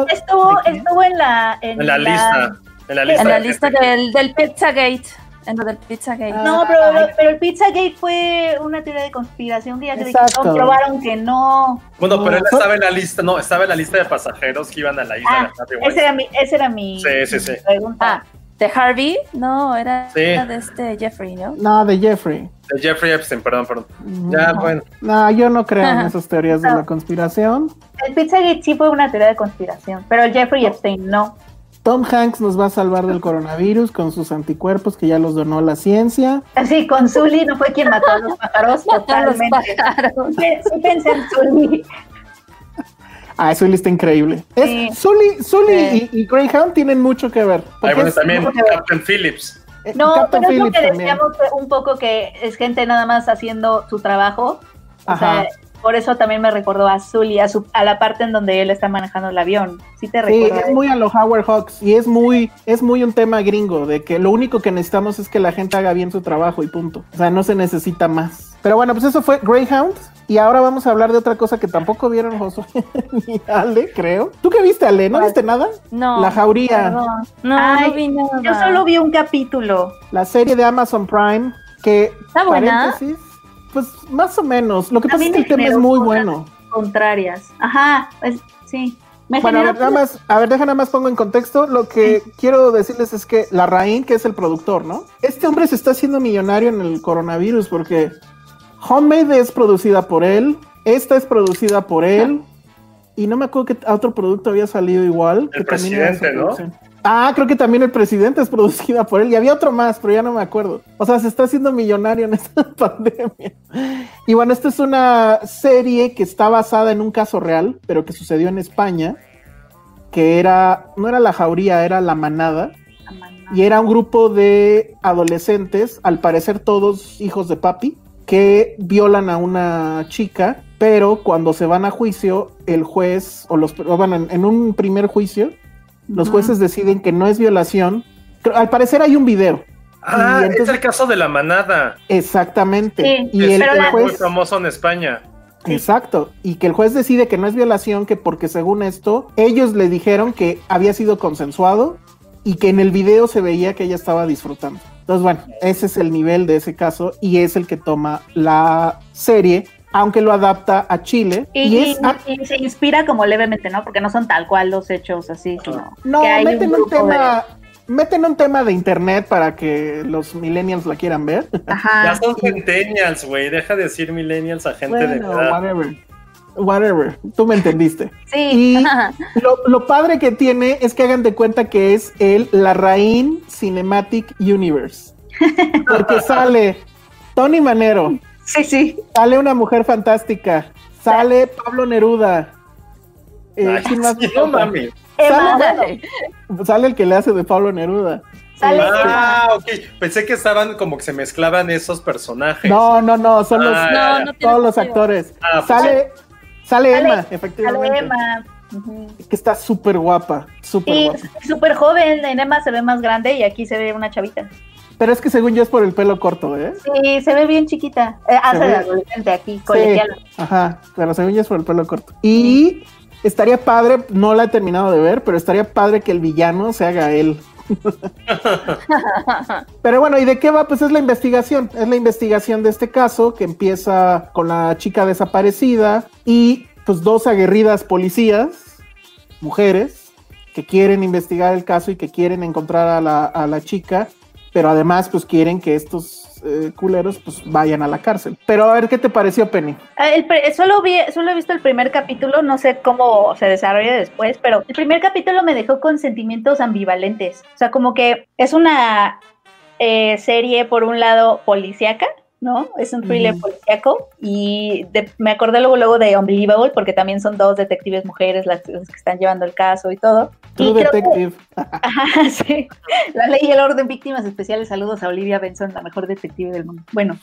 en la lista. En la lista del Pizzagate. En lo del Pizzagate. No, pero el Pizzagate fue una teoría de conspiración que ya que comprobaron que no. Bueno, pero él estaba en la lista, estaba en la lista de pasajeros que iban a la isla de Happy ese era mi pregunta. ¿De Harvey? No, era de Jeffrey, ¿no? No, de Jeffrey. De Jeffrey Epstein, perdón. Ya, bueno. No, yo no creo en esas teorías de la conspiración. El Pizzagate sí fue una teoría de conspiración, pero el Jeffrey Epstein no. Tom Hanks nos va a salvar del coronavirus con sus anticuerpos que ya los donó la ciencia. Sí, con Sully no fue quien mató a los pájaros, totalmente. Sí pensé en Sully. Sully está increíble. Sully y Greyhound tienen mucho que ver. Bueno, también Captain Phillips. No, Captain pero es lo Phillips que también. decíamos un poco que es gente nada más haciendo su trabajo. O sea, por eso también me recordó a Sully, a la parte en donde él está manejando el avión. Sí te recuerdo. Sí, es muy a los Howard Hawks y es muy un tema gringo de que lo único que necesitamos es que la gente haga bien su trabajo y punto. O sea, no se necesita más. Pero bueno, pues eso fue Greyhound y ahora vamos a hablar de otra cosa que tampoco vieron Josué ni Ale, creo. ¿Tú qué viste, Ale? ¿No viste nada? No. La Jauría. No vi nada. Yo solo vi un capítulo. La serie de Amazon Prime que... ¿Está buena? Pues más o menos. Lo que pasa es que el tema es muy bueno. Contrarias. Ajá, pues sí. Bueno, deja nada más pongo en contexto. Lo que quiero decirles es que Larraín, que es el productor, ¿no? Este hombre se está haciendo millonario en el coronavirus porque Homemade es producida por él, esta es producida por él, y no me acuerdo que otro producto había salido igual. El Presidente, ¿no? Creo que también El Presidente es producida por él, y había otro más, pero ya no me acuerdo. O sea, se está haciendo millonario en esta pandemia. Y bueno, esta es una serie que está basada en un caso real, pero que sucedió en España, que no era La Jauría, era La Manada. Y era un grupo de adolescentes, al parecer todos hijos de papi, que violan a una chica, pero cuando se van a juicio, el juez, en un primer juicio, los jueces deciden que no es violación. Al parecer hay un video. Es el caso de La Manada. Exactamente. Sí, y el juez, muy famoso en España. Exacto. Y que el juez decide que no es violación, que porque según esto, ellos le dijeron que había sido consensuado y que en el video se veía que ella estaba disfrutando. Entonces, bueno, ese es el nivel de ese caso y es el que toma la serie, aunque lo adapta a Chile. Y se inspira como levemente, ¿no? Porque no son tal cual los hechos así, sino no, meten un tema de internet para que los millennials la quieran ver. Ajá. Ya son centennials, güey. Deja de decir millennials a gente de edad. Whatever. whatever, tú me entendiste. Sí. Y lo padre que tiene es que hagan de cuenta que es el Larraín Cinematic Universe. Porque sale Tony Manero. Sí. Sale una mujer fantástica. Sale Pablo Neruda. ¿Quién más? No mames. Sale el que le hace de Pablo Neruda. Ok. Pensé que estaban como que se mezclaban esos personajes. No, son todos los actores. Sale Emma, efectivamente. Sale Emma. Que está súper guapa. Súper joven. En Emma se ve más grande y aquí se ve una chavita. Pero es que según yo es por el pelo corto, ¿eh? Sí, se ve bien chiquita. Hace de adolescente aquí, colegiala. Ajá, pero según yo es por el pelo corto. Y estaría padre, no la he terminado de ver, pero estaría padre que el villano se haga él. Pero bueno, ¿y de qué va? Pues es la investigación de este caso que empieza con la chica desaparecida y pues 2 aguerridas policías, mujeres, que quieren investigar el caso y que quieren encontrar a la chica, pero además pues quieren que estos culeros pues vayan a la cárcel. Pero a ver, ¿qué te pareció, Penny? Solo he visto el primer capítulo, no sé cómo se desarrolla después, pero el primer capítulo me dejó con sentimientos ambivalentes. O sea, como que es una serie, por un lado, policíaca, ¿no? Es un thriller policíaco y me acordé luego de Unbelievable, porque también son 2 detectives mujeres las que están llevando el caso y todo. True Detective. Sí. La Ley y el Orden, Víctimas Especiales. Saludos a Olivia Benson, la mejor detective del mundo. Bueno,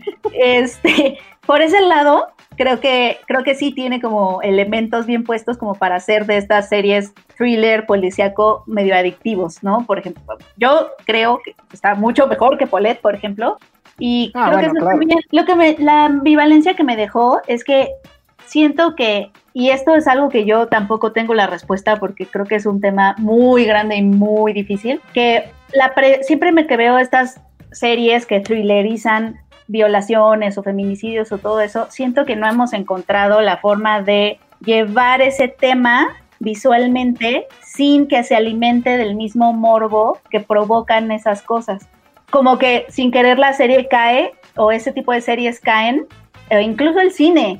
por ese lado, creo que sí tiene como elementos bien puestos como para hacer de estas series thriller policíaco medio adictivos, ¿no? Por ejemplo, yo creo que está mucho mejor que Paulette, por ejemplo. Y creo que claro. La ambivalencia que me dejó es que siento que, y esto es algo que yo tampoco tengo la respuesta porque creo que es un tema muy grande y muy difícil, que siempre que veo estas series que thrillerizan violaciones o feminicidios o todo eso, siento que no hemos encontrado la forma de llevar ese tema visualmente sin que se alimente del mismo morbo que provocan esas cosas. Como que sin querer la serie cae, o ese tipo de series caen, o incluso el cine,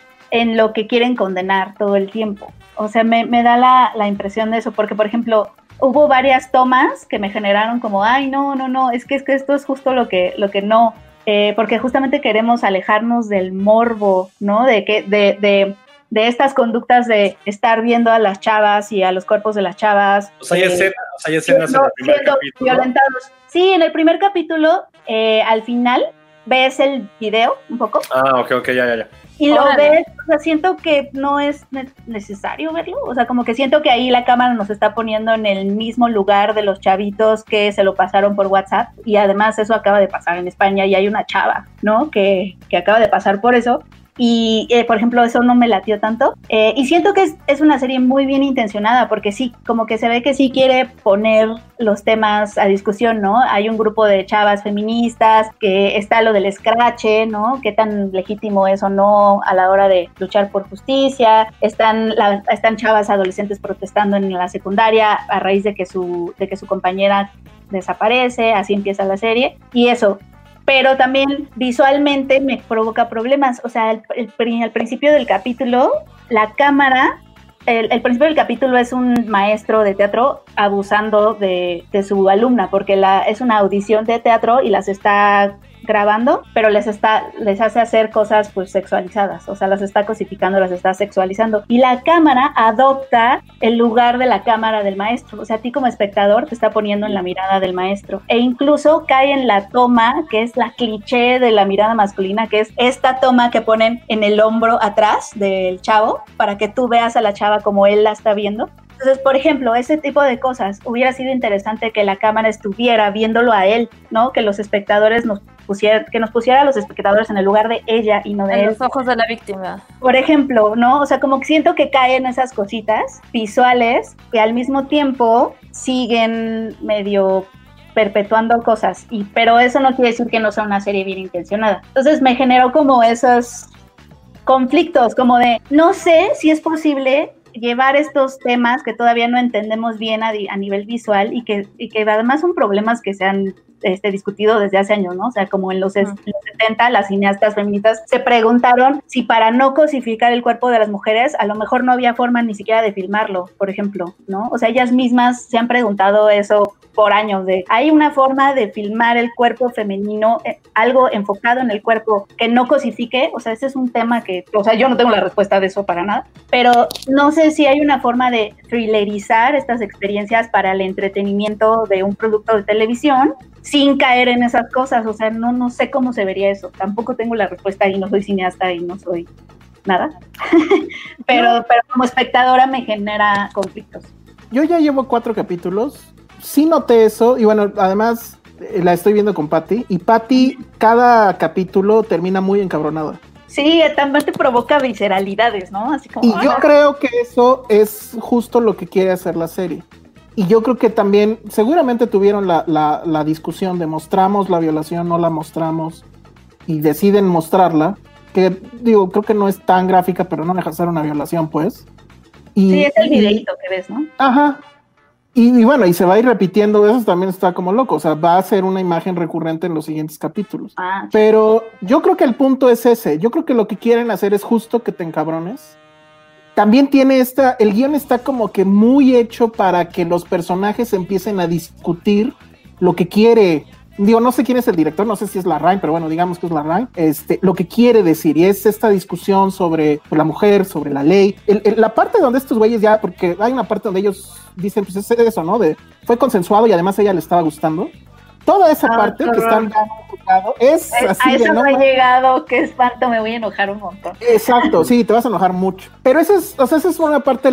en lo que quieren condenar todo el tiempo. O sea, me da la impresión de eso, porque, por ejemplo, hubo varias tomas que me generaron como, ay, no, es que esto es justo lo que no, porque justamente queremos alejarnos del morbo, ¿no? De estas conductas de estar viendo a las chavas y a los cuerpos de las chavas. Hay escenas en el primer capítulo. Violentados. Sí, en el primer capítulo, al final, ves el video un poco. Ok, ya. Y lo ves, o sea, siento que no es necesario verlo, o sea, como que siento que ahí la cámara nos está poniendo en el mismo lugar de los chavitos que se lo pasaron por WhatsApp, y además eso acaba de pasar en España y hay una chava, ¿no? Que acaba de pasar por eso. Y, por ejemplo, eso no me latió tanto. Y siento que es una serie muy bien intencionada, porque sí, como que se ve que sí quiere poner los temas a discusión, ¿no? Hay un grupo de chavas feministas, que está lo del escrache, ¿no? Qué tan legítimo es o no a la hora de luchar por justicia. Están chavas adolescentes protestando en la secundaria a raíz de que su compañera desaparece, así empieza la serie. Y eso. Pero también visualmente me provoca problemas. O sea, al principio del capítulo, la cámara, el principio del capítulo es un maestro de teatro abusando de su alumna, porque es una audición de teatro y las está grabando, pero les hace hacer cosas pues sexualizadas, o sea, las está cosificando, las está sexualizando, y la cámara adopta el lugar de la cámara del maestro, o sea, a ti como espectador te está poniendo en la mirada del maestro, e incluso cae en la toma que es la cliché de la mirada masculina, que es esta toma que ponen en el hombro atrás del chavo, para que tú veas a la chava como él la está viendo. Entonces, por ejemplo, ese tipo de cosas, hubiera sido interesante que la cámara estuviera viéndolo a él, ¿no? Que los espectadores nos pusiera a los espectadores en el lugar de ella y no de él. En los ojos de la víctima. Por ejemplo, ¿no? O sea, como que siento que caen esas cositas visuales que al mismo tiempo siguen medio perpetuando cosas, pero eso no quiere decir que no sea una serie bien intencionada. Entonces me generó como esos conflictos, como de, no sé si es posible llevar estos temas que todavía no entendemos bien a nivel visual y que además son problemas que se han discutido desde hace años, ¿no? O sea, como en los 70, las cineastas feministas se preguntaron si para no cosificar el cuerpo de las mujeres, a lo mejor no había forma ni siquiera de filmarlo, por ejemplo, ¿no? O sea, ellas mismas se han preguntado eso por años, ¿hay una forma de filmar el cuerpo femenino, algo enfocado en el cuerpo que no cosifique? O sea, ese es un tema que, o sea, yo no tengo la respuesta de eso para nada, pero no sé si hay una forma de thrillerizar estas experiencias para el entretenimiento de un producto de televisión sin caer en esas cosas. O sea, no sé cómo se vería eso, tampoco tengo la respuesta y no soy cineasta y no soy nada, pero como espectadora me genera conflictos. Yo ya llevo 4 capítulos. Sí noté eso, y bueno, además la estoy viendo con Patty, y Patty cada capítulo termina muy encabronada. Sí, también te provoca visceralidades, ¿no? Así como, y yo creo que eso es justo lo que quiere hacer la serie. Y yo creo que también, seguramente tuvieron la discusión de mostramos la violación, no la mostramos, y deciden mostrarla, que digo, creo que no es tan gráfica, pero no deja de ser una violación, pues. Sí, es el videíto que ves, ¿no? Ajá. Y bueno, y se va a ir repitiendo, eso también está como loco, o sea, va a ser una imagen recurrente en los siguientes capítulos. Pero yo creo que el punto es ese, yo creo que lo que quieren hacer es justo que te encabrones. También tiene el guión está como que muy hecho para que los personajes empiecen a discutir lo que quiere. Digo, no sé quién es el director, no sé si es Larraín, pero bueno, digamos que es Larraín, lo que quiere decir, y es esta discusión sobre la mujer, sobre la ley, la parte donde estos güeyes ya, porque hay una parte donde ellos dicen, pues es eso, ¿no? Fue consensuado y además a ella le estaba gustando. Toda esa parte que están dando juzgado es así. A eso no he llegado, qué espanto, me voy a enojar un montón. Exacto, sí, te vas a enojar mucho. Pero esa es una parte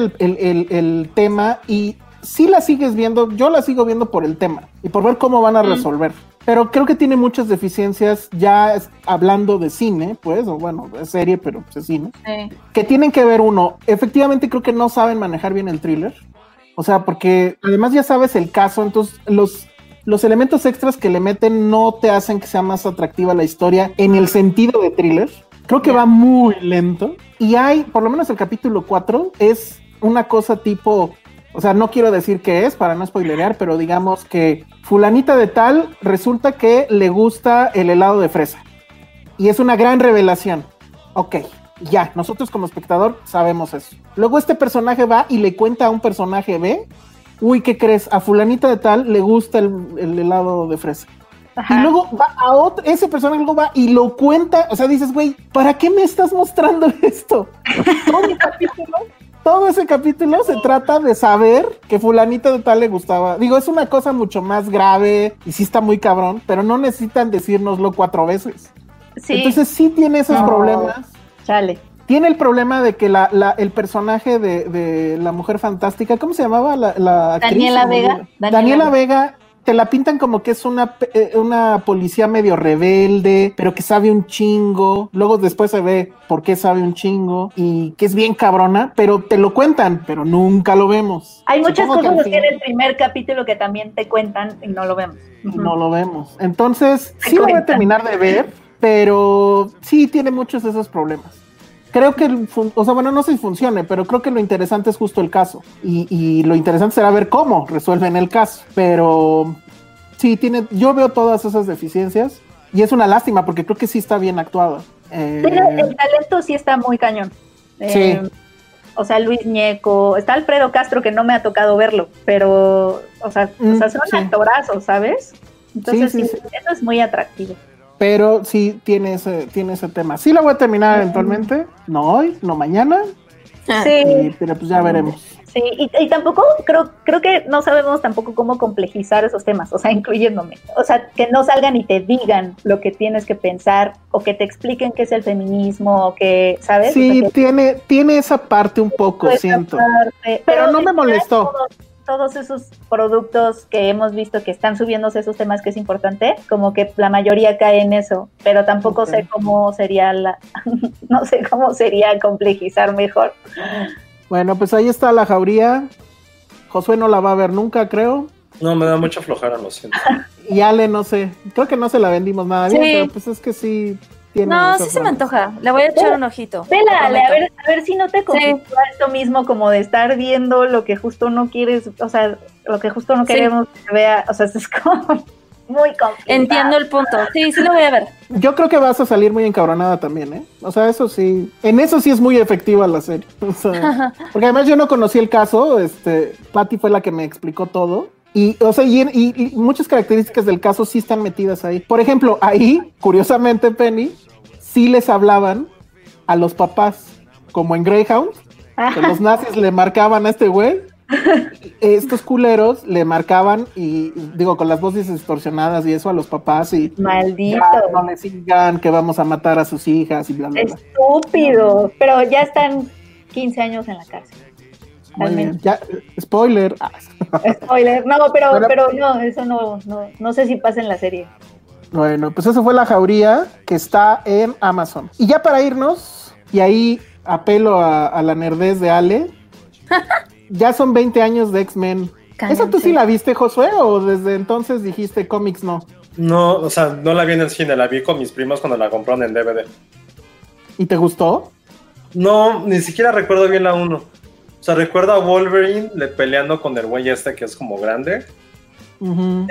el tema, y sí la sigues viendo, yo la sigo viendo por el tema y por ver cómo van a resolver. Pero creo que tiene muchas deficiencias, ya hablando de cine, pues, o bueno, de serie, pero pues es cine, que tienen que ver efectivamente creo que no saben manejar bien el thriller, o sea, porque además ya sabes el caso, entonces los elementos extras que le meten no te hacen que sea más atractiva la historia en el sentido de thriller, creo que va muy lento, y por lo menos el capítulo 4 es una cosa tipo... O sea, no quiero decir qué es para no spoilerear, pero digamos que fulanita de tal resulta que le gusta el helado de fresa. Y es una gran revelación. Ok, ya, nosotros como espectador sabemos eso. Luego este personaje va y le cuenta a un personaje B, uy, ¿qué crees? A fulanita de tal le gusta el helado de fresa. Ajá. Y luego va a ese personaje luego va y lo cuenta, o sea, dices, güey, ¿para qué me estás mostrando esto? Todo ese capítulo se trata de saber que fulanito de tal le gustaba. Digo, es una cosa mucho más grave y sí está muy cabrón, pero no necesitan decírnoslo 4 veces. Sí. Entonces sí tiene esos problemas. Chale. Tiene el problema de que el personaje de la Mujer Fantástica, ¿cómo se llamaba la actriz? Daniela Vega. Daniela Vega. Te la pintan como que es una policía medio rebelde, pero que sabe un chingo. Luego después se ve por qué sabe un chingo y que es bien cabrona, pero te lo cuentan, pero nunca lo vemos. Hay muchas cosas que en el primer capítulo que también te cuentan y no lo vemos. No lo vemos. Entonces, sí lo voy a terminar de ver, pero sí tiene muchos de esos problemas. Creo que, no sé si funcione, pero creo que lo interesante es justo el caso. Y lo interesante será ver cómo resuelven el caso. Pero sí, yo veo todas esas deficiencias y es una lástima porque creo que sí está bien actuado. Pero el talento sí está muy cañón. Sí. O sea, Luis Ñeco, está Alfredo Castro, que no me ha tocado verlo, pero, son actorazos, ¿sabes? Entonces eso es muy atractivo. Pero sí tiene ese tema. Sí la voy a terminar eventualmente. No hoy, no mañana. Sí. Pero pues ya veremos. Sí, y tampoco creo que no sabemos tampoco cómo complejizar esos temas, o sea, incluyéndome. O sea, que no salgan y te digan lo que tienes que pensar, o que te expliquen qué es el feminismo, o que, ¿sabes? Sí, o sea, tiene esa parte un poco, siento. Pero no me molestó. Todos esos productos que hemos visto que están subiéndose esos temas que es importante, como que la mayoría cae en eso, pero tampoco sé cómo sería no sé cómo sería complejizar mejor. Bueno, pues ahí está La Jauría. Josué no la va a ver nunca, creo. No, me da mucha flojera, lo siento. Y Ale, no sé, creo que no se la vendimos nada bien, pero pues es que sí tiene. No, sí se me antoja, le voy a echar un ojito. Vela, Ale, a ver si no te conflictúa esto mismo, como de estar viendo lo que justo no quieres, o sea, lo que justo no queremos que vea, o sea, es como... muy complicado. Entiendo el punto. Sí, sí lo voy a ver. Yo creo que vas a salir muy encabronada también, ¿eh? O sea, eso sí. En eso sí es muy efectiva la serie. O sea, porque además yo no conocí el caso. Patty fue la que me explicó todo. Y, o sea, y muchas características del caso sí están metidas ahí. Por ejemplo, ahí, curiosamente, Penny, sí les hablaban a los papás, como en Greyhound, que los nazis le marcaban a este güey. Estos culeros le marcaban y digo con las voces distorsionadas y eso a los papás y maldito, no le sigan que vamos a matar a sus hijas y bla bla bla. Estúpido, pero ya están 15 años en la cárcel. Muy bien. Ya, spoiler. Spoiler, no, pero no, eso no sé si pasa en la serie. Bueno, pues eso fue La Jauría, que está en Amazon. Y ya para irnos, y ahí apelo a la nerdez de Ale. Ya son 20 años de X-Men. ¿Esa tú sí la viste, Josué? ¿O desde entonces dijiste cómics no? No, o sea, no la vi en el cine, la vi con mis primos cuando la compraron en DVD. ¿Y te gustó? No, ni siquiera recuerdo bien la 1. O sea, recuerdo a Wolverine peleando con el güey que es como grande. Uh-huh.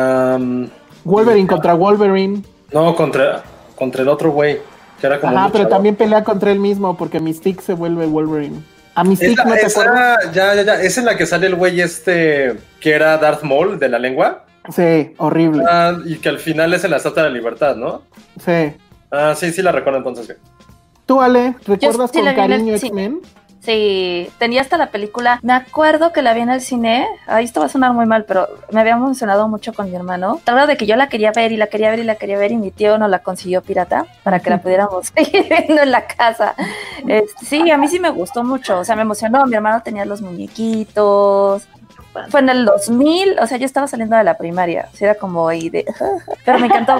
Wolverine contra Wolverine. No, contra el otro güey, que era como pero también pelea contra él mismo porque Mystique se vuelve Wolverine. A Mystique no te acuerdas. Ya. ¿Es en la que sale el güey que era Darth Maul de la lengua? Sí, horrible. Y que al final es en la Estatua de la Libertad, ¿no? Sí. Sí la recuerdo entonces. ¿Tú, Ale, recuerdas con cariño X-Men? Sí, tenía hasta la película. Me acuerdo que la vi en el cine. Esto va a sonar muy mal, pero me había emocionado mucho con mi hermano. Tal vez de que yo la quería ver y mi tío nos la consiguió pirata para que la pudiéramos seguir viendo en la casa. Sí, a mí sí me gustó mucho. O sea, me emocionó. Mi hermano tenía los muñequitos. Fue en el 2000. O sea, yo estaba saliendo de la primaria. O sea, era como ahí de... Pero me encantó.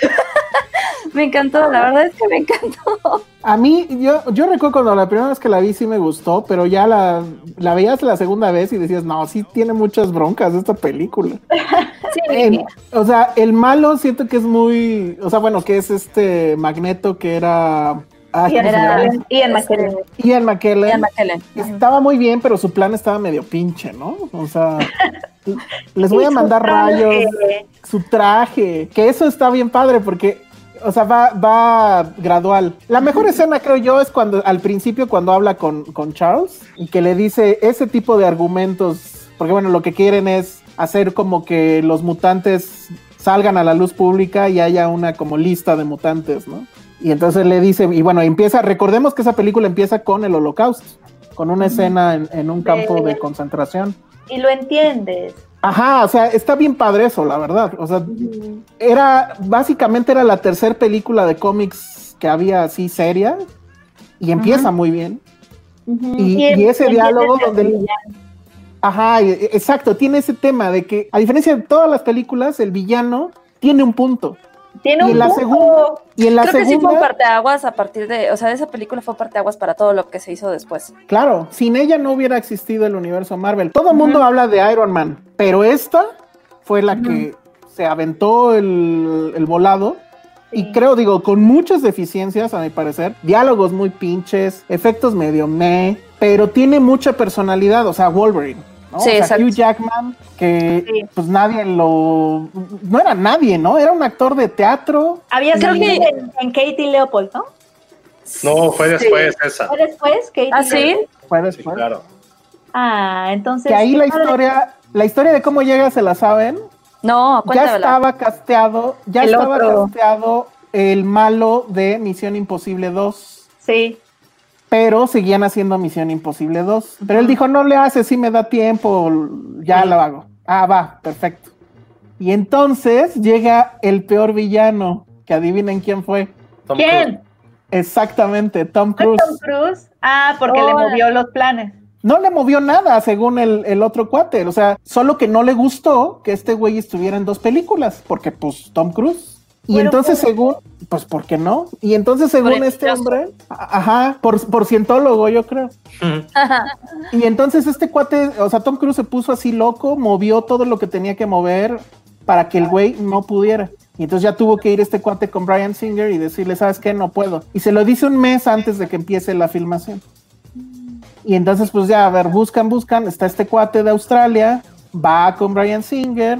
Me encantó, la verdad es que me encantó. A mí, yo recuerdo cuando la primera vez que la vi sí me gustó, pero ya la veías la segunda vez y decías, no, sí tiene muchas broncas esta película. Sí. O sea, el malo siento que es muy, o sea, bueno, que es Magneto que era... Ian McKellen. Ian McKellen. Estaba muy bien, pero su plan estaba medio pinche, ¿no? O sea, les voy a mandar rayos, su traje, que eso está bien padre porque... O sea, va gradual. La mejor escena, creo yo, es cuando al principio cuando habla con Charles y que le dice ese tipo de argumentos, porque bueno, lo que quieren es hacer como que los mutantes salgan a la luz pública y haya una como lista de mutantes, ¿no? Y entonces le dice, y bueno, recordemos que esa película empieza con el Holocausto, con una escena en un campo de concentración. Y lo entiendes. Ajá, o sea, está bien padre eso, la verdad. O sea, básicamente era la tercera película de cómics que había así seria y empieza muy bien. Y ese diálogo donde... Ajá, exacto, tiene ese tema de que, a diferencia de todas las películas, el villano tiene un punto. Tiene un punto. Creo que sí fue un parteaguas a partir de... O sea, esa película fue parteaguas para todo lo que se hizo después. Claro, sin ella no hubiera existido el universo Marvel. Todo el mundo habla de Iron Man, pero esta fue la que se aventó el volado. Sí. Y creo, con muchas deficiencias, a mi parecer. Diálogos muy pinches, efectos medio pero tiene mucha personalidad, o sea, Wolverine. ¿no? Sí, o sea, Hugh Jackman, que pues nadie no era nadie, ¿no? Era un actor de teatro. Había creo que en Katie Leopold, ¿no? No, fue después esa. ¿Fue después? Katie sí? Fue después. Sí, claro. Entonces... Que ahí la historia de cómo llega, ¿se la saben? No, cuéntamela. Ya estaba casteado el malo de Misión Imposible 2. Sí. Pero seguían haciendo Misión Imposible 2. Pero él dijo, no le hace, sí me da tiempo, ya lo hago. Va, perfecto. Y entonces llega el peor villano, que adivinen quién fue. ¿Quién? Exactamente, Tom Cruise. ¿Tom Cruise? Porque le movió los planes. No le movió nada, según el otro cuate. O sea, solo que no le gustó que este güey estuviera en 2 películas, porque pues Tom Cruise. Y bueno, entonces pues ¿por qué no? Y entonces según este hombre, por cientólogo yo creo. Y entonces este cuate, o sea, Tom Cruise se puso así loco, movió todo lo que tenía que mover para que el güey no pudiera. Y entonces ya tuvo que ir este cuate con Bryan Singer y decirle, ¿sabes qué? No puedo. Y se lo dice un mes antes de que empiece la filmación. Y entonces pues ya, a ver, buscan, está este cuate de Australia, va con Bryan Singer,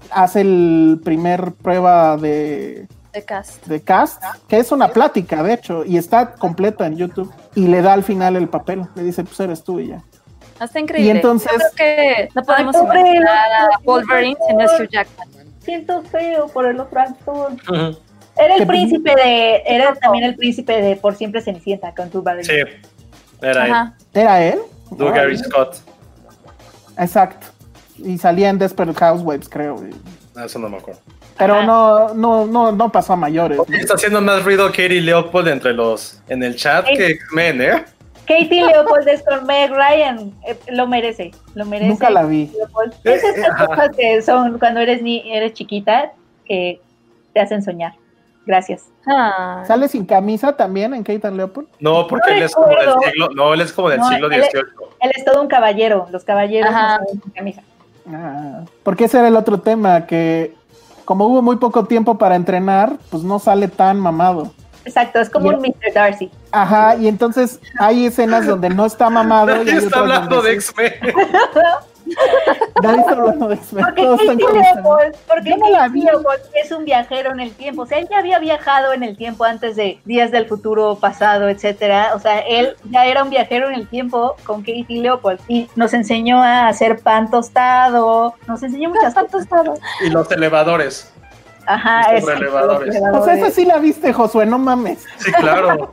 hace el primer prueba de cast, que es una plática, de hecho, y está completa en YouTube, y le da al final el papel, le dice, pues eres tú y ya. Está increíble. Y entonces, yo creo que no podemos imaginar a Wolverine si no es Hugh Jackman. Siento feo por el otro actor. Era el príncipe era también el príncipe de Por Siempre Cenicienta con Drew Barrymore. Sí, era él. ¿Era él? Doug Gary Scott. Exacto. Y salía en Desperate Housewives, creo. Eso no me acuerdo. Pero no pasó a mayores. ¿No? Está haciendo más ruido Katie Leopold en el chat que X-Men, ¿eh? Katie Leopold es con Meg Ryan. Lo merece. Nunca la vi. Es estas cosas que son cuando eres chiquita que te hacen soñar. Gracias. ¿Sale sin camisa también en Katie Leopold? No, porque él es como del siglo, él es como del siglo XVIII. Él es todo un caballero. Los caballeros no salen sin camisa. Porque ese era el otro tema, que como hubo muy poco tiempo para entrenar, pues no sale tan mamado. Exacto, es como un Mr. Darcy. Ajá, y entonces hay escenas donde no está mamado. Nadie está hablando de X-Men. Nadie está hablando de X-Men. Porque Katie Leopold es un viajero en el tiempo. O sea, él ya había viajado en el tiempo antes de Días del Futuro Pasado, etcétera. O sea, él ya era un viajero en el tiempo con Katie Leopold. Y nos enseñó a hacer pan tostado. Nos enseñó muchas pan tostado. Y los elevadores. Ajá, es elevadores. O sea, esa sí la viste, Josué, no mames. Sí, claro.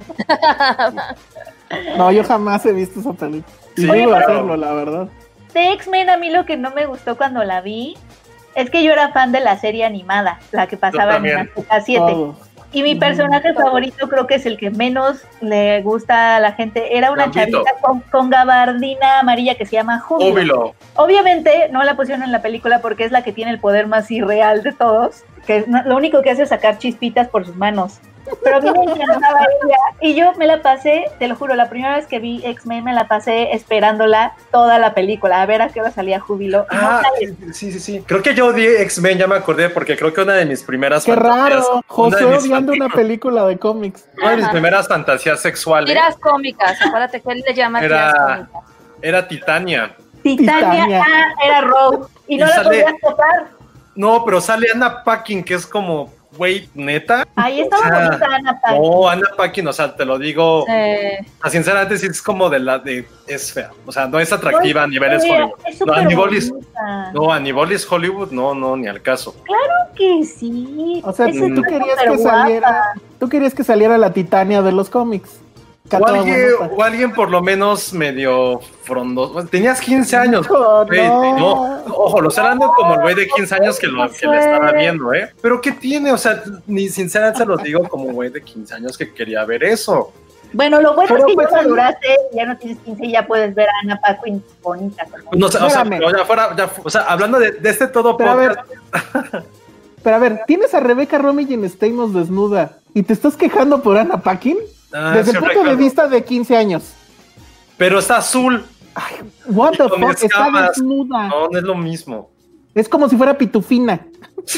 No, yo jamás he visto esa película. Y sí, iba a hacerlo, la verdad. De X-Men, a mí lo que no me gustó cuando la vi es que yo era fan de la serie animada, la que pasaba en Azteca 7. Y mi personaje favorito creo que es el que menos le gusta a la gente. Era una chavita con gabardina amarilla que se llama Júbilo. Obviamente no la pusieron en la película porque es la que tiene el poder más irreal de todos, que lo único que hace es sacar chispitas por sus manos. Pero a mí me encantaba ella. Y yo me la pasé, te lo juro, la primera vez que vi X-Men me la pasé esperándola toda la película, a ver a qué hora salía Júbilo. Sí. Creo que yo odié X-Men, ya me acordé, porque creo que una de mis primeras fantasías... ¡Qué raro! José odiando una película de cómics. Una de mis primeras fantasías sexuales. Tiras cómicas, acuérdate que él le llama tiras cómicas. Era Titania. Titania era Rose. Y no la podías tocar. No, pero sale Anna Paquin, que es como... Güey, neta. Ahí estaba bonita Anna Paquin. No, Anna Paquin, o sea, te lo digo. Sinceramente, sí es como es fea. O sea, no es atractiva a niveles Hollywood. A niveles Hollywood, no, ni al caso. Claro que sí. O sea, tú querías que saliera la Titania de los cómics. O alguien por lo menos medio frondoso. Tenías 15 años. Ojo, los eran como el güey de 15 años que le estaba viendo, ¿eh? Pero ¿qué tiene? O sea, ni sinceramente se los digo como güey de 15 años que quería ver eso. Bueno, lo bueno es que ya maduraste, ya no tienes 15 y ya puedes ver a Anna Paquin bonita. No, o sea, hablando de este todo podcast. Pero a ver, tienes a Rebecca Romijn Stamos desnuda y te estás quejando por Anna Paquin. Desde el punto de vista de 15 años. Pero está azul. Ay, what the fuck, está desnuda. No es lo mismo. Es como si fuera pitufina.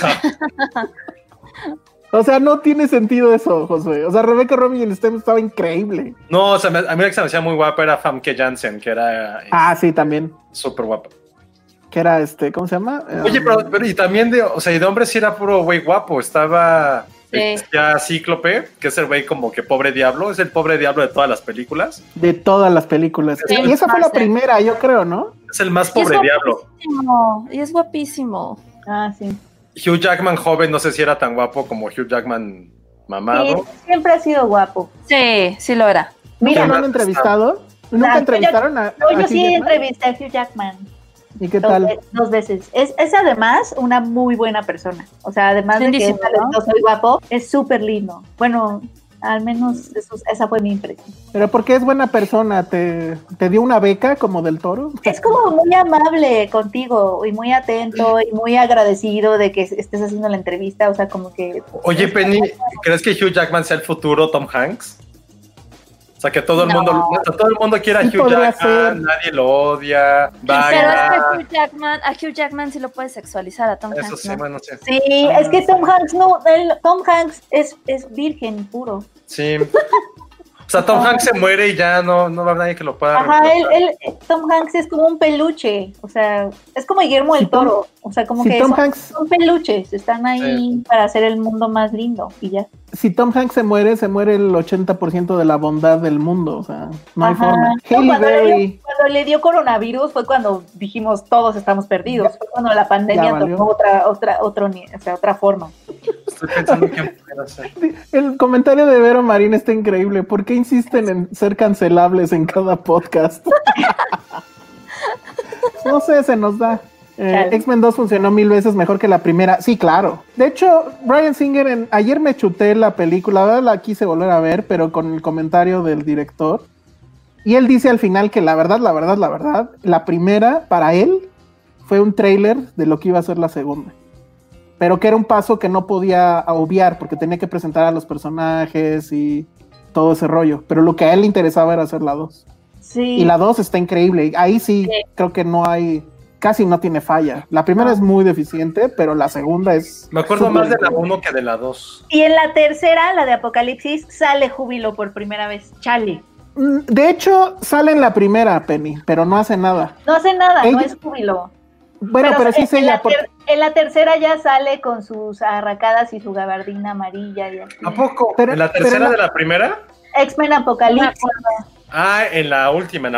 O sea, no tiene sentido eso, Josué. O sea, Rebecca Romijn estaba increíble. No, o sea, a mí la que se me hacía muy guapa era Famke Janssen, que era... sí, también. Súper guapa. Que era ¿cómo se llama? Oye, pero y también de hombre sí era puro güey guapo. Estaba... Ya Cíclope, que es el güey como que pobre diablo, es el pobre diablo de todas las películas. De todas las películas. Sí, y esa fue la primera, yo creo, ¿no? Es el más pobre diablo. Y es guapísimo. Sí. Hugh Jackman joven, no sé si era tan guapo como Hugh Jackman mamado. Sí, siempre ha sido guapo. Sí lo era. Mira, ¿no lo han entrevistado? ¿Nunca entrevistaron a yo sí entrevisté a Hugh Jackman. ¿Y qué tal? Dos veces. Es además una muy buena persona. O sea, además de que es talentoso y guapo, es súper lindo. Bueno, al menos esa fue mi impresión. ¿Pero por qué es buena persona? ¿Te dio una beca como del Toro? Es como muy amable contigo y muy atento y muy agradecido de que estés haciendo la entrevista. O sea, como que... Oye, Penny, ¿crees que Hugh Jackman sea el futuro Tom Hanks? O sea, que todo el mundo quiera a Hugh Jackman, nadie lo odia. Pero es que a Hugh Jackman sí lo puedes sexualizar, a Tom Hanks. Eso sí, bueno, sí. Sí, es que Tom Hanks Tom Hanks es virgen puro. Sí. O sea, Tom Hanks se muere y ya no va a haber nadie que lo pueda. Ajá, Tom Hanks es como un peluche, o sea, es como Guillermo del Toro, o sea, como que son peluches, están ahí para hacer el mundo más lindo y ya. Si Tom Hanks se muere el 80% de la bondad del mundo, o sea, no hay forma. Cuando le dio coronavirus fue cuando dijimos todos estamos perdidos, fue cuando la pandemia tomó otra forma. Estoy pensando qué puedo hacer. El comentario de Vero Marín está increíble. ¿Por qué insisten en ser cancelables en cada podcast? No sé, se nos da. X-Men 2 funcionó 1000 veces mejor que la primera. Sí, claro. De hecho, Bryan Singer, ayer me chuté la película, ahora la quise volver a ver, pero con el comentario del director. Y él dice al final que la verdad, la primera, para él, fue un tráiler de lo que iba a ser la segunda. Pero que era un paso que no podía obviar, porque tenía que presentar a los personajes y todo ese rollo. Pero lo que a él le interesaba era hacer la 2. Sí. Y la 2 está increíble. Ahí sí, creo que casi no tiene falla. La primera es muy deficiente, pero la segunda es... Me acuerdo más de la 1 que de la 2. Y en la tercera, la de Apocalipsis, sale Júbilo por primera vez. Chale. De hecho, sale en la primera, Penny, pero no hace nada. No hace nada, no es Júbilo. Bueno, pero sí es ella. En la tercera ya sale con sus arracadas y su gabardina amarilla. Y así. ¿A poco? ¿En la tercera de la primera? X-Men Apocalipsis. En la última.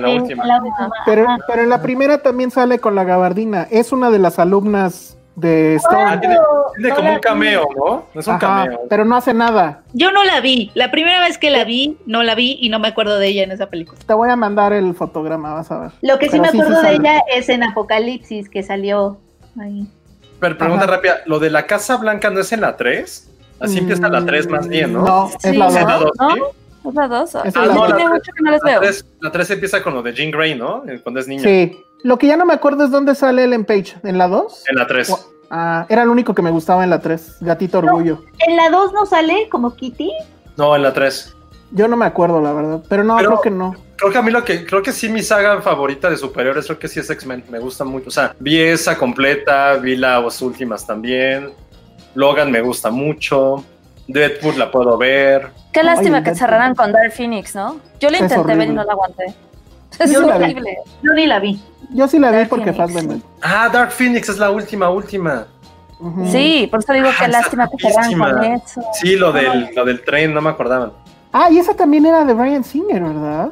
Pero en la primera también sale con la gabardina. Es una de las alumnas de Stone. Tiene como un cameo, ¿no? No es un cameo. Pero no hace nada. Yo no la vi. La primera vez que la vi, no la vi y no me acuerdo de ella en esa película. Te voy a mandar el fotograma, vas a ver. Lo que sí me acuerdo de ella es en Apocalipsis, que salió ahí. Pero pregunta rápida, ¿lo de la Casa Blanca no es en la 3? Así empieza la 3 más bien, ¿no? No, es la 2. ¿Es la 2? Tiene mucho que no les veo. La 3 empieza con lo de Jean Grey, ¿no? Cuando es niña. Sí. Lo que ya no me acuerdo es dónde sale Ellen Page. ¿En la 2? En la 3. Era el único que me gustaba en la 3. Gatito Orgullo. ¿En la 2 no sale como Kitty? No, en la 3. Yo no me acuerdo, la verdad. Pero creo que no. Creo que a mí creo que sí mi saga favorita de superhéroes, creo que sí es X-Men. Me gusta mucho. O sea, vi esa completa, vi las últimas también. Logan me gusta mucho. Deadpool la puedo ver. Qué lástima que cerraran con Dark Phoenix, ¿no? Yo la intenté ver y no la aguanté. Es horrible. Yo ni la vi. Yo sí la vi porque Fassbender. Dark Phoenix es la última. Uh-huh. Sí, por eso digo que lástima que cerraran con eso. Sí, lo del tren, no me acordaban. Y esa también era de Bryan Singer, ¿verdad?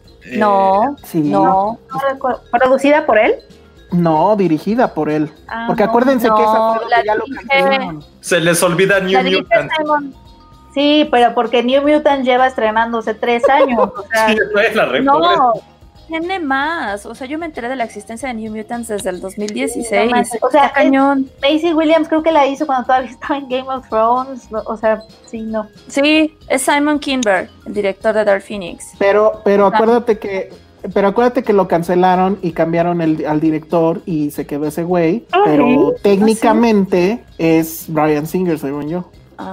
No, sí. No recuerdo. ¿Producida por él? No, dirigida por él. Porque acuérdense que esa fue la que ya lo cancelaron. Se les olvida New Mutants. Sí, pero porque New Mutants lleva estrenándose 3 años. O sea, sí, no, tiene más. O sea, yo me enteré de la existencia de New Mutants desde el 2016. O sea, cañón. Maisie Williams creo que la hizo cuando todavía estaba en Game of Thrones. O sea, sí, no. Sí, es Simon Kinberg, el director de Dark Phoenix. Pero acuérdate que lo cancelaron y cambiaron al director y se quedó ese güey. Pero técnicamente es Bryan Singer, según yo.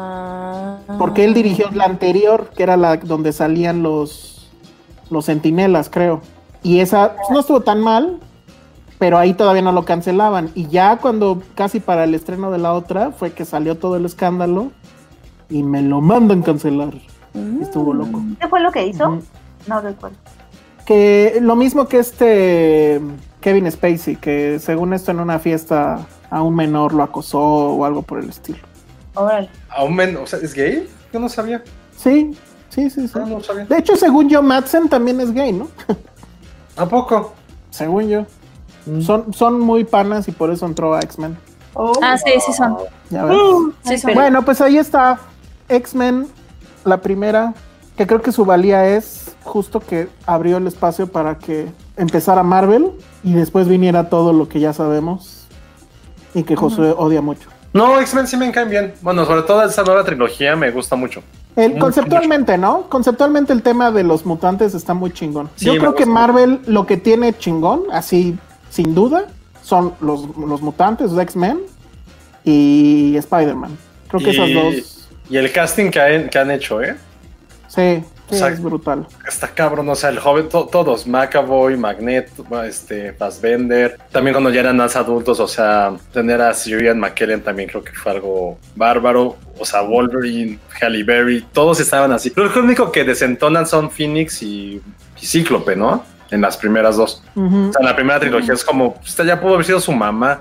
Porque él dirigió la anterior, que era la donde salían los centinelas, creo. Y esa no estuvo tan mal, pero ahí todavía no lo cancelaban. Y ya cuando casi para el estreno de la otra fue que salió todo el escándalo y me lo mandan cancelar. Estuvo loco. ¿Qué fue lo que hizo? No recuerdo. Que lo mismo que Kevin Spacey, que según esto en una fiesta a un menor lo acosó o algo por el estilo. Órale. ¿A un menor? O sea, ¿es gay? Yo no sabía. Sí. No sabía. De hecho, según yo, Madsen también es gay, ¿no? ¿A poco? Según yo. Son muy panas y por eso entró a X-Men. Sí son. Ya ves. Sí son. Bueno, pues ahí está X-Men, la primera, que creo que su valía es justo que abrió el espacio para que empezara Marvel y después viniera todo lo que ya sabemos y que Josué odia mucho. No, X-Men sí me caen bien. Bueno, sobre todo esa nueva trilogía me gusta mucho. Conceptualmente, ¿no? Conceptualmente el tema de los mutantes está muy chingón. Sí, yo creo que Marvel lo que tiene chingón, así sin duda, son los mutantes, los X-Men y Spider-Man. Creo que esas dos. Y el casting que han hecho, Sí, O sea, es brutal. Está cabrón, o sea, el joven, todos, McAvoy, Magneto, Fassbender, también cuando ya eran más adultos, o sea, tener a Ian McKellen también creo que fue algo bárbaro, o sea, Wolverine, Halle Berry, todos estaban así. Creo que lo único que desentonan son Phoenix y Cíclope, ¿no? En las primeras dos. O sea, en la primera trilogía es como, esta ya pudo haber sido su mamá.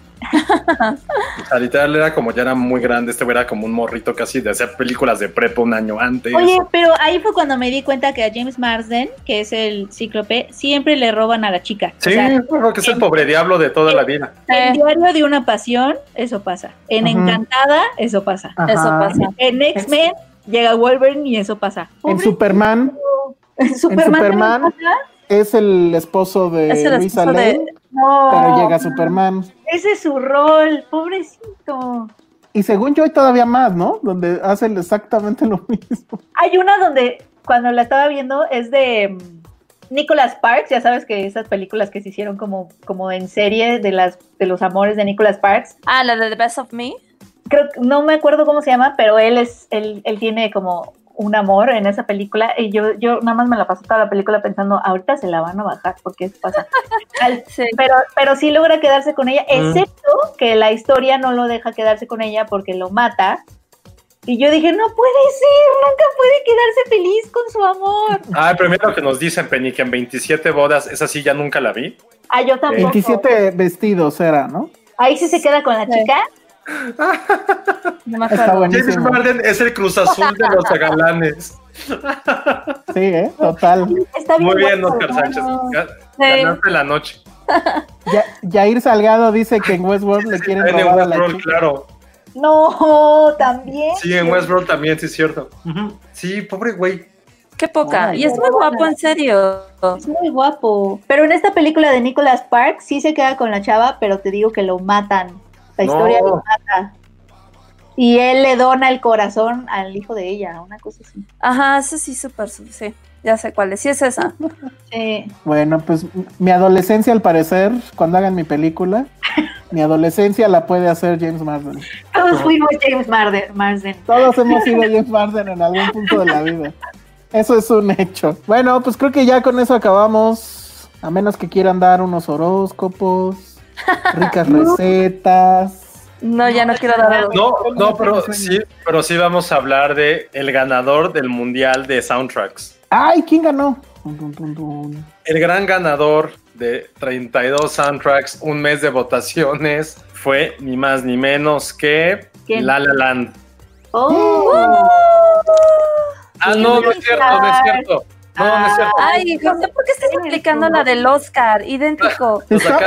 O sea, literal era como ya era muy grande, era como un morrito casi de hacer películas de prepa un año antes. Oye, pero ahí fue cuando me di cuenta que a James Marsden, que es el Cíclope, siempre le roban a la chica. Sí, o sea, creo que es el pobre diablo de toda la vida. En Diario de una Pasión, eso pasa. En Encantada, eso pasa. Ajá. Eso pasa. En X-Men llega Wolverine y eso pasa. En Superman. En Superman es el esposo de Luisa Lane, pero llega Superman. Ese es su rol, pobrecito. Y según yo hay todavía más, ¿no? Donde hacen exactamente lo mismo. Hay una donde, cuando la estaba viendo, es de Nicholas Sparks, ya sabes que esas películas que se hicieron como en serie de los amores de Nicholas Sparks. Ah, la de The Best of Me. Creo que no me acuerdo cómo se llama, pero él tiene como un amor en esa película y yo nada más me la pasé toda la película pensando, ahorita se la van a bajar porque eso pasa. Sí. Pero sí logra quedarse con ella, excepto que la historia no lo deja quedarse con ella porque lo mata. Y yo dije, no puede ser, nunca puede quedarse feliz con su amor. Primero que nos dicen, Penny, que en 27 bodas, esa sí ya nunca la vi. Yo tampoco. 27 vestidos era, ¿no? Ahí sí se queda con la chica. No me acuerdo. James Marsden es el Cruz Azul de los galanes. Sí, total. Está bien. Muy bien, Oscar Sánchez. Ganaste la noche. Jair Salgado dice que en Westworld le quieren robar a la chica. Claro. No, también. Sí, en Westworld también, sí es cierto. Sí, pobre güey. Qué poca. Y es muy guapo, en serio. Es muy guapo. Pero en esta película de Nicholas Sparks sí se queda con la chava, pero te digo que lo matan. La historia lo mata. Y él le dona el corazón al hijo de ella, una cosa así. Ajá, eso sí, súper, sí. Ya sé cuál es. Sí es esa. Sí. Bueno, pues mi adolescencia, al parecer, cuando hagan mi película, mi adolescencia la puede hacer James Marsden. Todos fuimos James Marsden. Todos hemos sido James Marsden en algún punto de la vida. Eso es un hecho. Bueno, pues creo que ya con eso acabamos. A menos que quieran dar unos horóscopos, ricas recetas. No, ya no quiero dar algo. No, pero sí vamos a hablar de el ganador del Mundial de Soundtracks. ¡Ay! ¿Quién ganó? El gran ganador de 32 soundtracks, un mes de votaciones, fue ni más ni menos que ¿quién? La La Land. No es cierto. No es cierto. Ay, José, ¿por qué estás explicando la del Oscar? Idéntico.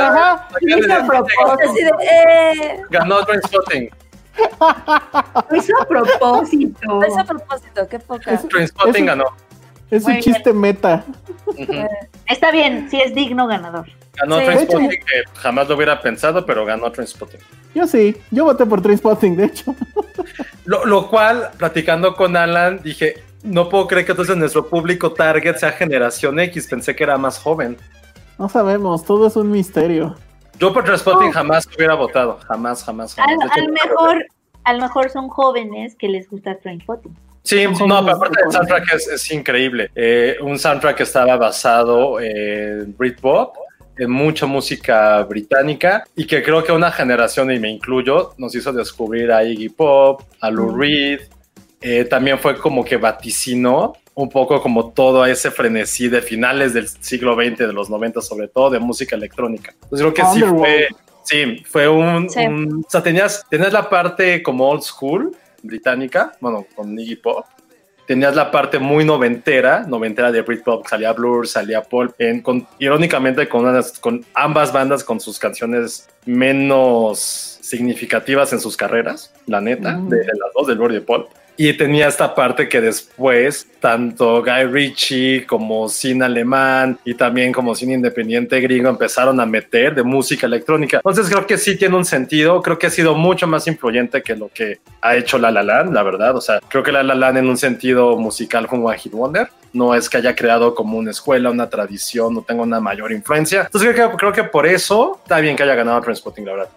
Ganó Trainspotting. Lo hizo a propósito. Qué poca. Trainspotting ganó. Es un chiste meta. Está bien, sí es digno ganador. Ganó Trainspotting, que jamás lo hubiera pensado, pero ganó Trainspotting. Yo voté por Trainspotting, de hecho. Lo cual, platicando con Alan, dije, no puedo creer que entonces nuestro público target sea generación X, pensé que era más joven. No sabemos, todo es un misterio. Yo por Trainspotting jamás hubiera votado, jamás. A lo mejor son jóvenes que les gusta Trainspotting. Sí, pero aparte del soundtrack es increíble. Un soundtrack que estaba basado en Britpop, en mucha música británica, y que creo que una generación, y me incluyo, nos hizo descubrir a Iggy Pop, a Lou Reed. También fue como que vaticinó un poco como todo ese frenesí de finales del siglo XX, de los 90 sobre todo, de música electrónica. Entonces creo que fue un... O sea, tenías la parte como old school británica, bueno, con Iggy Pop. Tenías la parte muy noventera de Britpop, salía Blur, salía Paul, irónicamente con ambas bandas con sus canciones menos significativas en sus carreras, la neta, de las dos, del Blur y de Paul. Y tenía esta parte que después tanto Guy Ritchie como cine alemán y también como cine independiente gringo empezaron a meter de música electrónica. Entonces creo que sí tiene un sentido, creo que ha sido mucho más influyente que lo que ha hecho La La Land, la verdad. O sea, creo que La La Land en un sentido musical como One Hit Wonder, no es que haya creado como una escuela, una tradición, no tenga una mayor influencia. Entonces creo que por eso está bien que haya ganado Trainspotting, la verdad.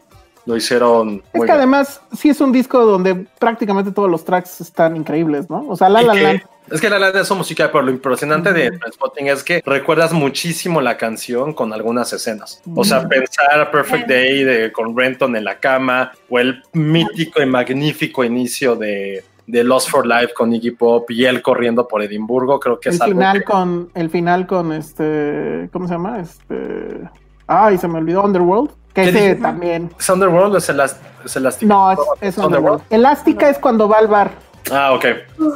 lo hicieron muy Es que bien. además sí es un disco donde prácticamente todos los tracks están increíbles, ¿no? O sea, La La Land. Es que La La Land es su música, pero lo impresionante de Trainspotting es que recuerdas muchísimo la canción con algunas escenas. O sea, pensar a Perfect Day con Renton en la cama, o el mítico y magnífico inicio de Lost for Life con Iggy Pop y él corriendo por Edimburgo, creo que El es algo final que... el final con ¿cómo se llama? Ay, se me olvidó, Underworld. Que ese también. ¿Es Underworld o es Elastic? No, es Underworld. Elástica es cuando va al bar. Ah, ok.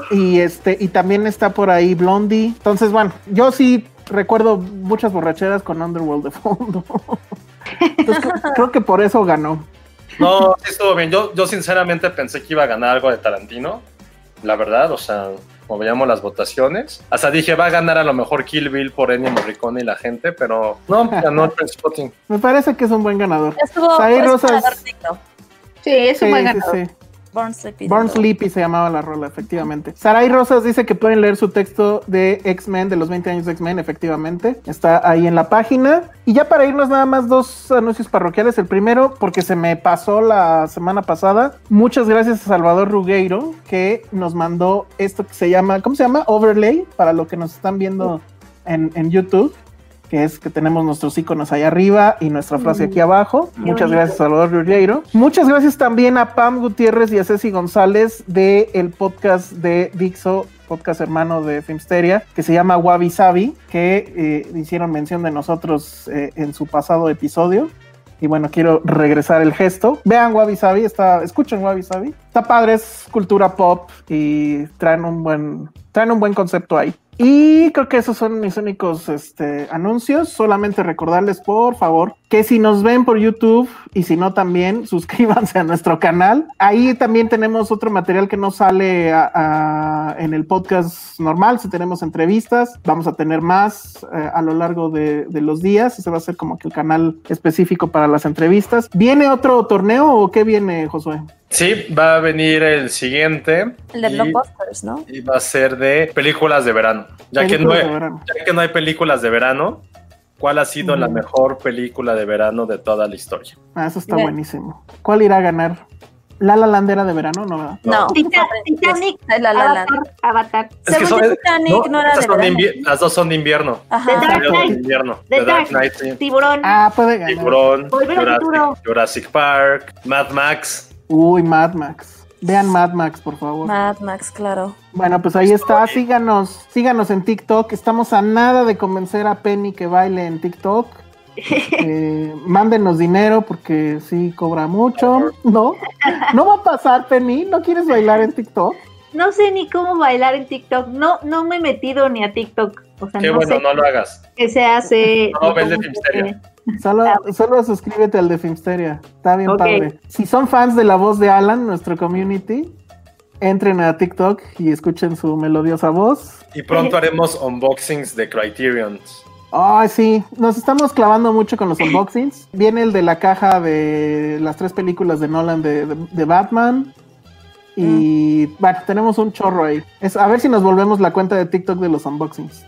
Y también está por ahí Blondie. Entonces, bueno, yo sí recuerdo muchas borracheras con Underworld de fondo. Entonces, creo que por eso ganó. No, sí estuvo bien. Yo sinceramente pensé que iba a ganar algo de Tarantino. La verdad, o sea, como veíamos las votaciones. Hasta dije, va a ganar a lo mejor Kill Bill por Ennio Morricone y la gente, pero no, ganó Trainspotting. Me parece que es un buen ganador. Estuvo Saray Rosas. ganador digno. Sí, es un buen ganador. Sí. Born Sleepy. Born Sleepy se llamaba la rola, efectivamente. Saray Rosas dice que pueden leer su texto de X-Men, de los 20 años de X-Men, efectivamente. Está ahí en la página. Y ya para irnos nada más 2 anuncios parroquiales. El primero, porque se me pasó la semana pasada. Muchas gracias a Salvador Rugueiro, que nos mandó esto que se llama, ¿cómo se llama? Overlay, para lo que nos están viendo en YouTube. Que es que tenemos nuestros iconos ahí arriba y nuestra frase aquí abajo. Muchas gracias, Salvador Rugueiro. Muchas gracias también a Pam Gutiérrez y a Ceci González del podcast de Dixo, podcast hermano de Filmsteria, que se llama Wabi Sabi, que hicieron mención de nosotros en su pasado episodio. Y bueno, quiero regresar el gesto. Vean Wabi Sabi, escuchen Wabi Sabi. Está padre, es cultura pop y traen un buen concepto ahí. Y creo que esos son mis únicos anuncios. Solamente recordarles, por favor, que si nos ven por YouTube y si no también, suscríbanse a nuestro canal. Ahí también tenemos otro material que no sale en el podcast normal. Si tenemos entrevistas, vamos a tener más a lo largo de los días. Ese va a ser como que el canal específico para las entrevistas. ¿Viene otro torneo o qué viene, Josué? Sí, va a venir el siguiente. El de Blockbusters, ¿no? Y va a ser de películas de verano. Ya que no hay películas de verano, ¿cuál ha sido la mejor película de verano de toda la historia? Eso está buenísimo. ¿Cuál irá a ganar? ¿La La Land era de verano? No, ¿verdad? No. Titanic, La La Land. Avatar. Es que Titanic no era de verano. Las dos son de invierno. Ajá. The Dark Knight, sí. Tiburón. Puede ganar. Tiburón, Jurassic Park, Mad Max. Uy, Mad Max. Vean Mad Max, por favor. Mad Max, claro. Bueno, pues ahí está. Síganos en TikTok. Estamos a nada de convencer a Penny que baile en TikTok. Mándenos dinero porque sí cobra mucho. No va a pasar, Penny. ¿No quieres bailar en TikTok? No sé ni cómo bailar en TikTok. No me he metido ni a TikTok. O sea, qué bueno, no lo hagas. ¿Qué se hace? No, ve el de Filmsteria. Solo suscríbete al de Filmsteria. Está bien padre. Si son fans de la voz de Alan, nuestro community, entren a TikTok y escuchen su melodiosa voz. Y pronto haremos unboxings de Criterion. Ay, sí, nos estamos clavando mucho con los unboxings. Viene el de la caja de las 3 películas de Nolan de Batman. Y bueno, tenemos un chorro ahí. A ver si nos volvemos la cuenta de TikTok de los unboxings.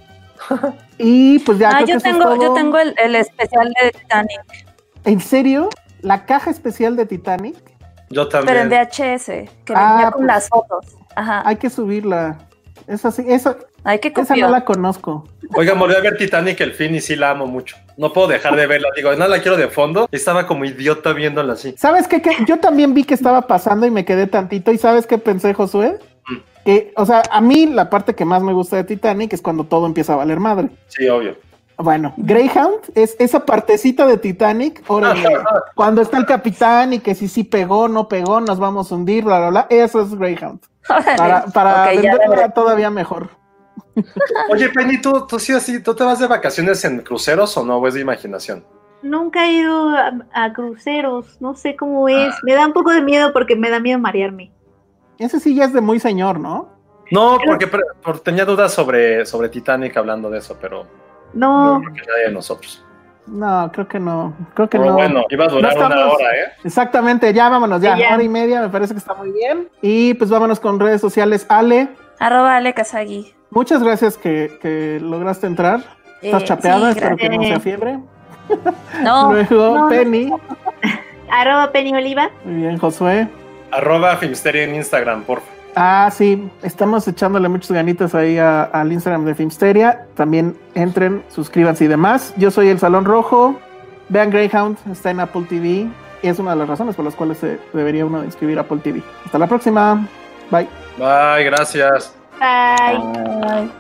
Y pues ya. Yo tengo el especial de Titanic. ¿En serio? ¿La caja especial de Titanic? Yo también. Pero en VHS, que venía con las fotos. Ajá. Hay que subirla. Esa sí, esa no la conozco. Oiga, volví a ver Titanic el fin y sí la amo mucho. No puedo dejar de verla. Digo, no la quiero de fondo. Estaba como idiota viéndola así. ¿Sabes qué? Yo también vi que estaba pasando y me quedé tantito. ¿Y sabes qué pensé, Josué? Que, o sea, a mí la parte que más me gusta de Titanic es cuando todo empieza a valer madre. Sí, obvio. Bueno, Greyhound es esa partecita de Titanic, cuando está el capitán y que si pegó, no pegó, nos vamos a hundir, bla, bla, bla. Eso es Greyhound. Para venderla todavía mejor. Oye, Penny, ¿tú sí así, tú te vas de vacaciones en cruceros o no? ¿O es de imaginación? Nunca he ido a cruceros, no sé cómo es. Me da un poco de miedo porque me da miedo marearme. Ese sí ya es de muy señor, ¿no? No, porque tenía dudas sobre Titanic hablando de eso, pero no creo que nadie de nosotros. No, creo que no. Creo que pero no. Bueno, iba a durar una hora, ¿eh? Exactamente, ya vámonos, ya. Hora y media, me parece que está muy bien. Y pues vámonos con redes sociales. Ale. @Ale Kazagi. Muchas gracias que lograste entrar. Estás chapeada, sí, espero que no sea fiebre. No. Luego, Penny. @PennyOliva. Muy bien, Josué. @Filmsteria en Instagram, porfa. Sí, estamos echándole muchas ganitas ahí al Instagram de Filmsteria. También entren, suscríbanse y demás. Yo soy El Salón Rojo. Vean Greyhound, está en Apple TV. Y es una de las razones por las cuales se debería uno inscribir a Apple TV. Hasta la próxima. Bye. Bye, gracias. Bye. Bye.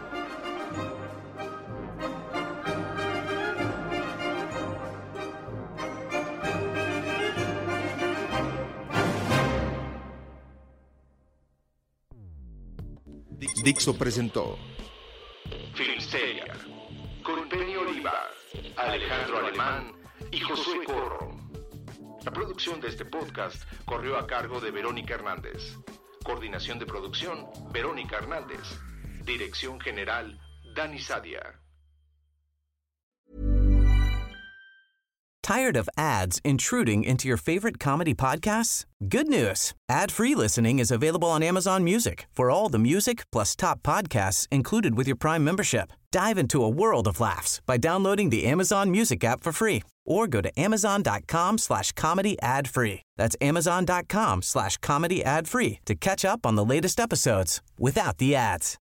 Dixo presentó Filmsteria con Penny Oliva, Alejandro Alemán y Josué Corro. La producción de este podcast corrió a cargo de Verónica Hernández. Coordinación de producción, Verónica Hernández. Dirección general, Dani Sadia. Tired of ads intruding into your favorite comedy podcasts? Good news. Ad-free listening is available on Amazon Music for all the music plus top podcasts included with your Prime membership. Dive into a world of laughs by downloading the Amazon Music app for free or go to amazon.com/comedy ad-free. That's amazon.com/comedy ad-free to catch up on the latest episodes without the ads.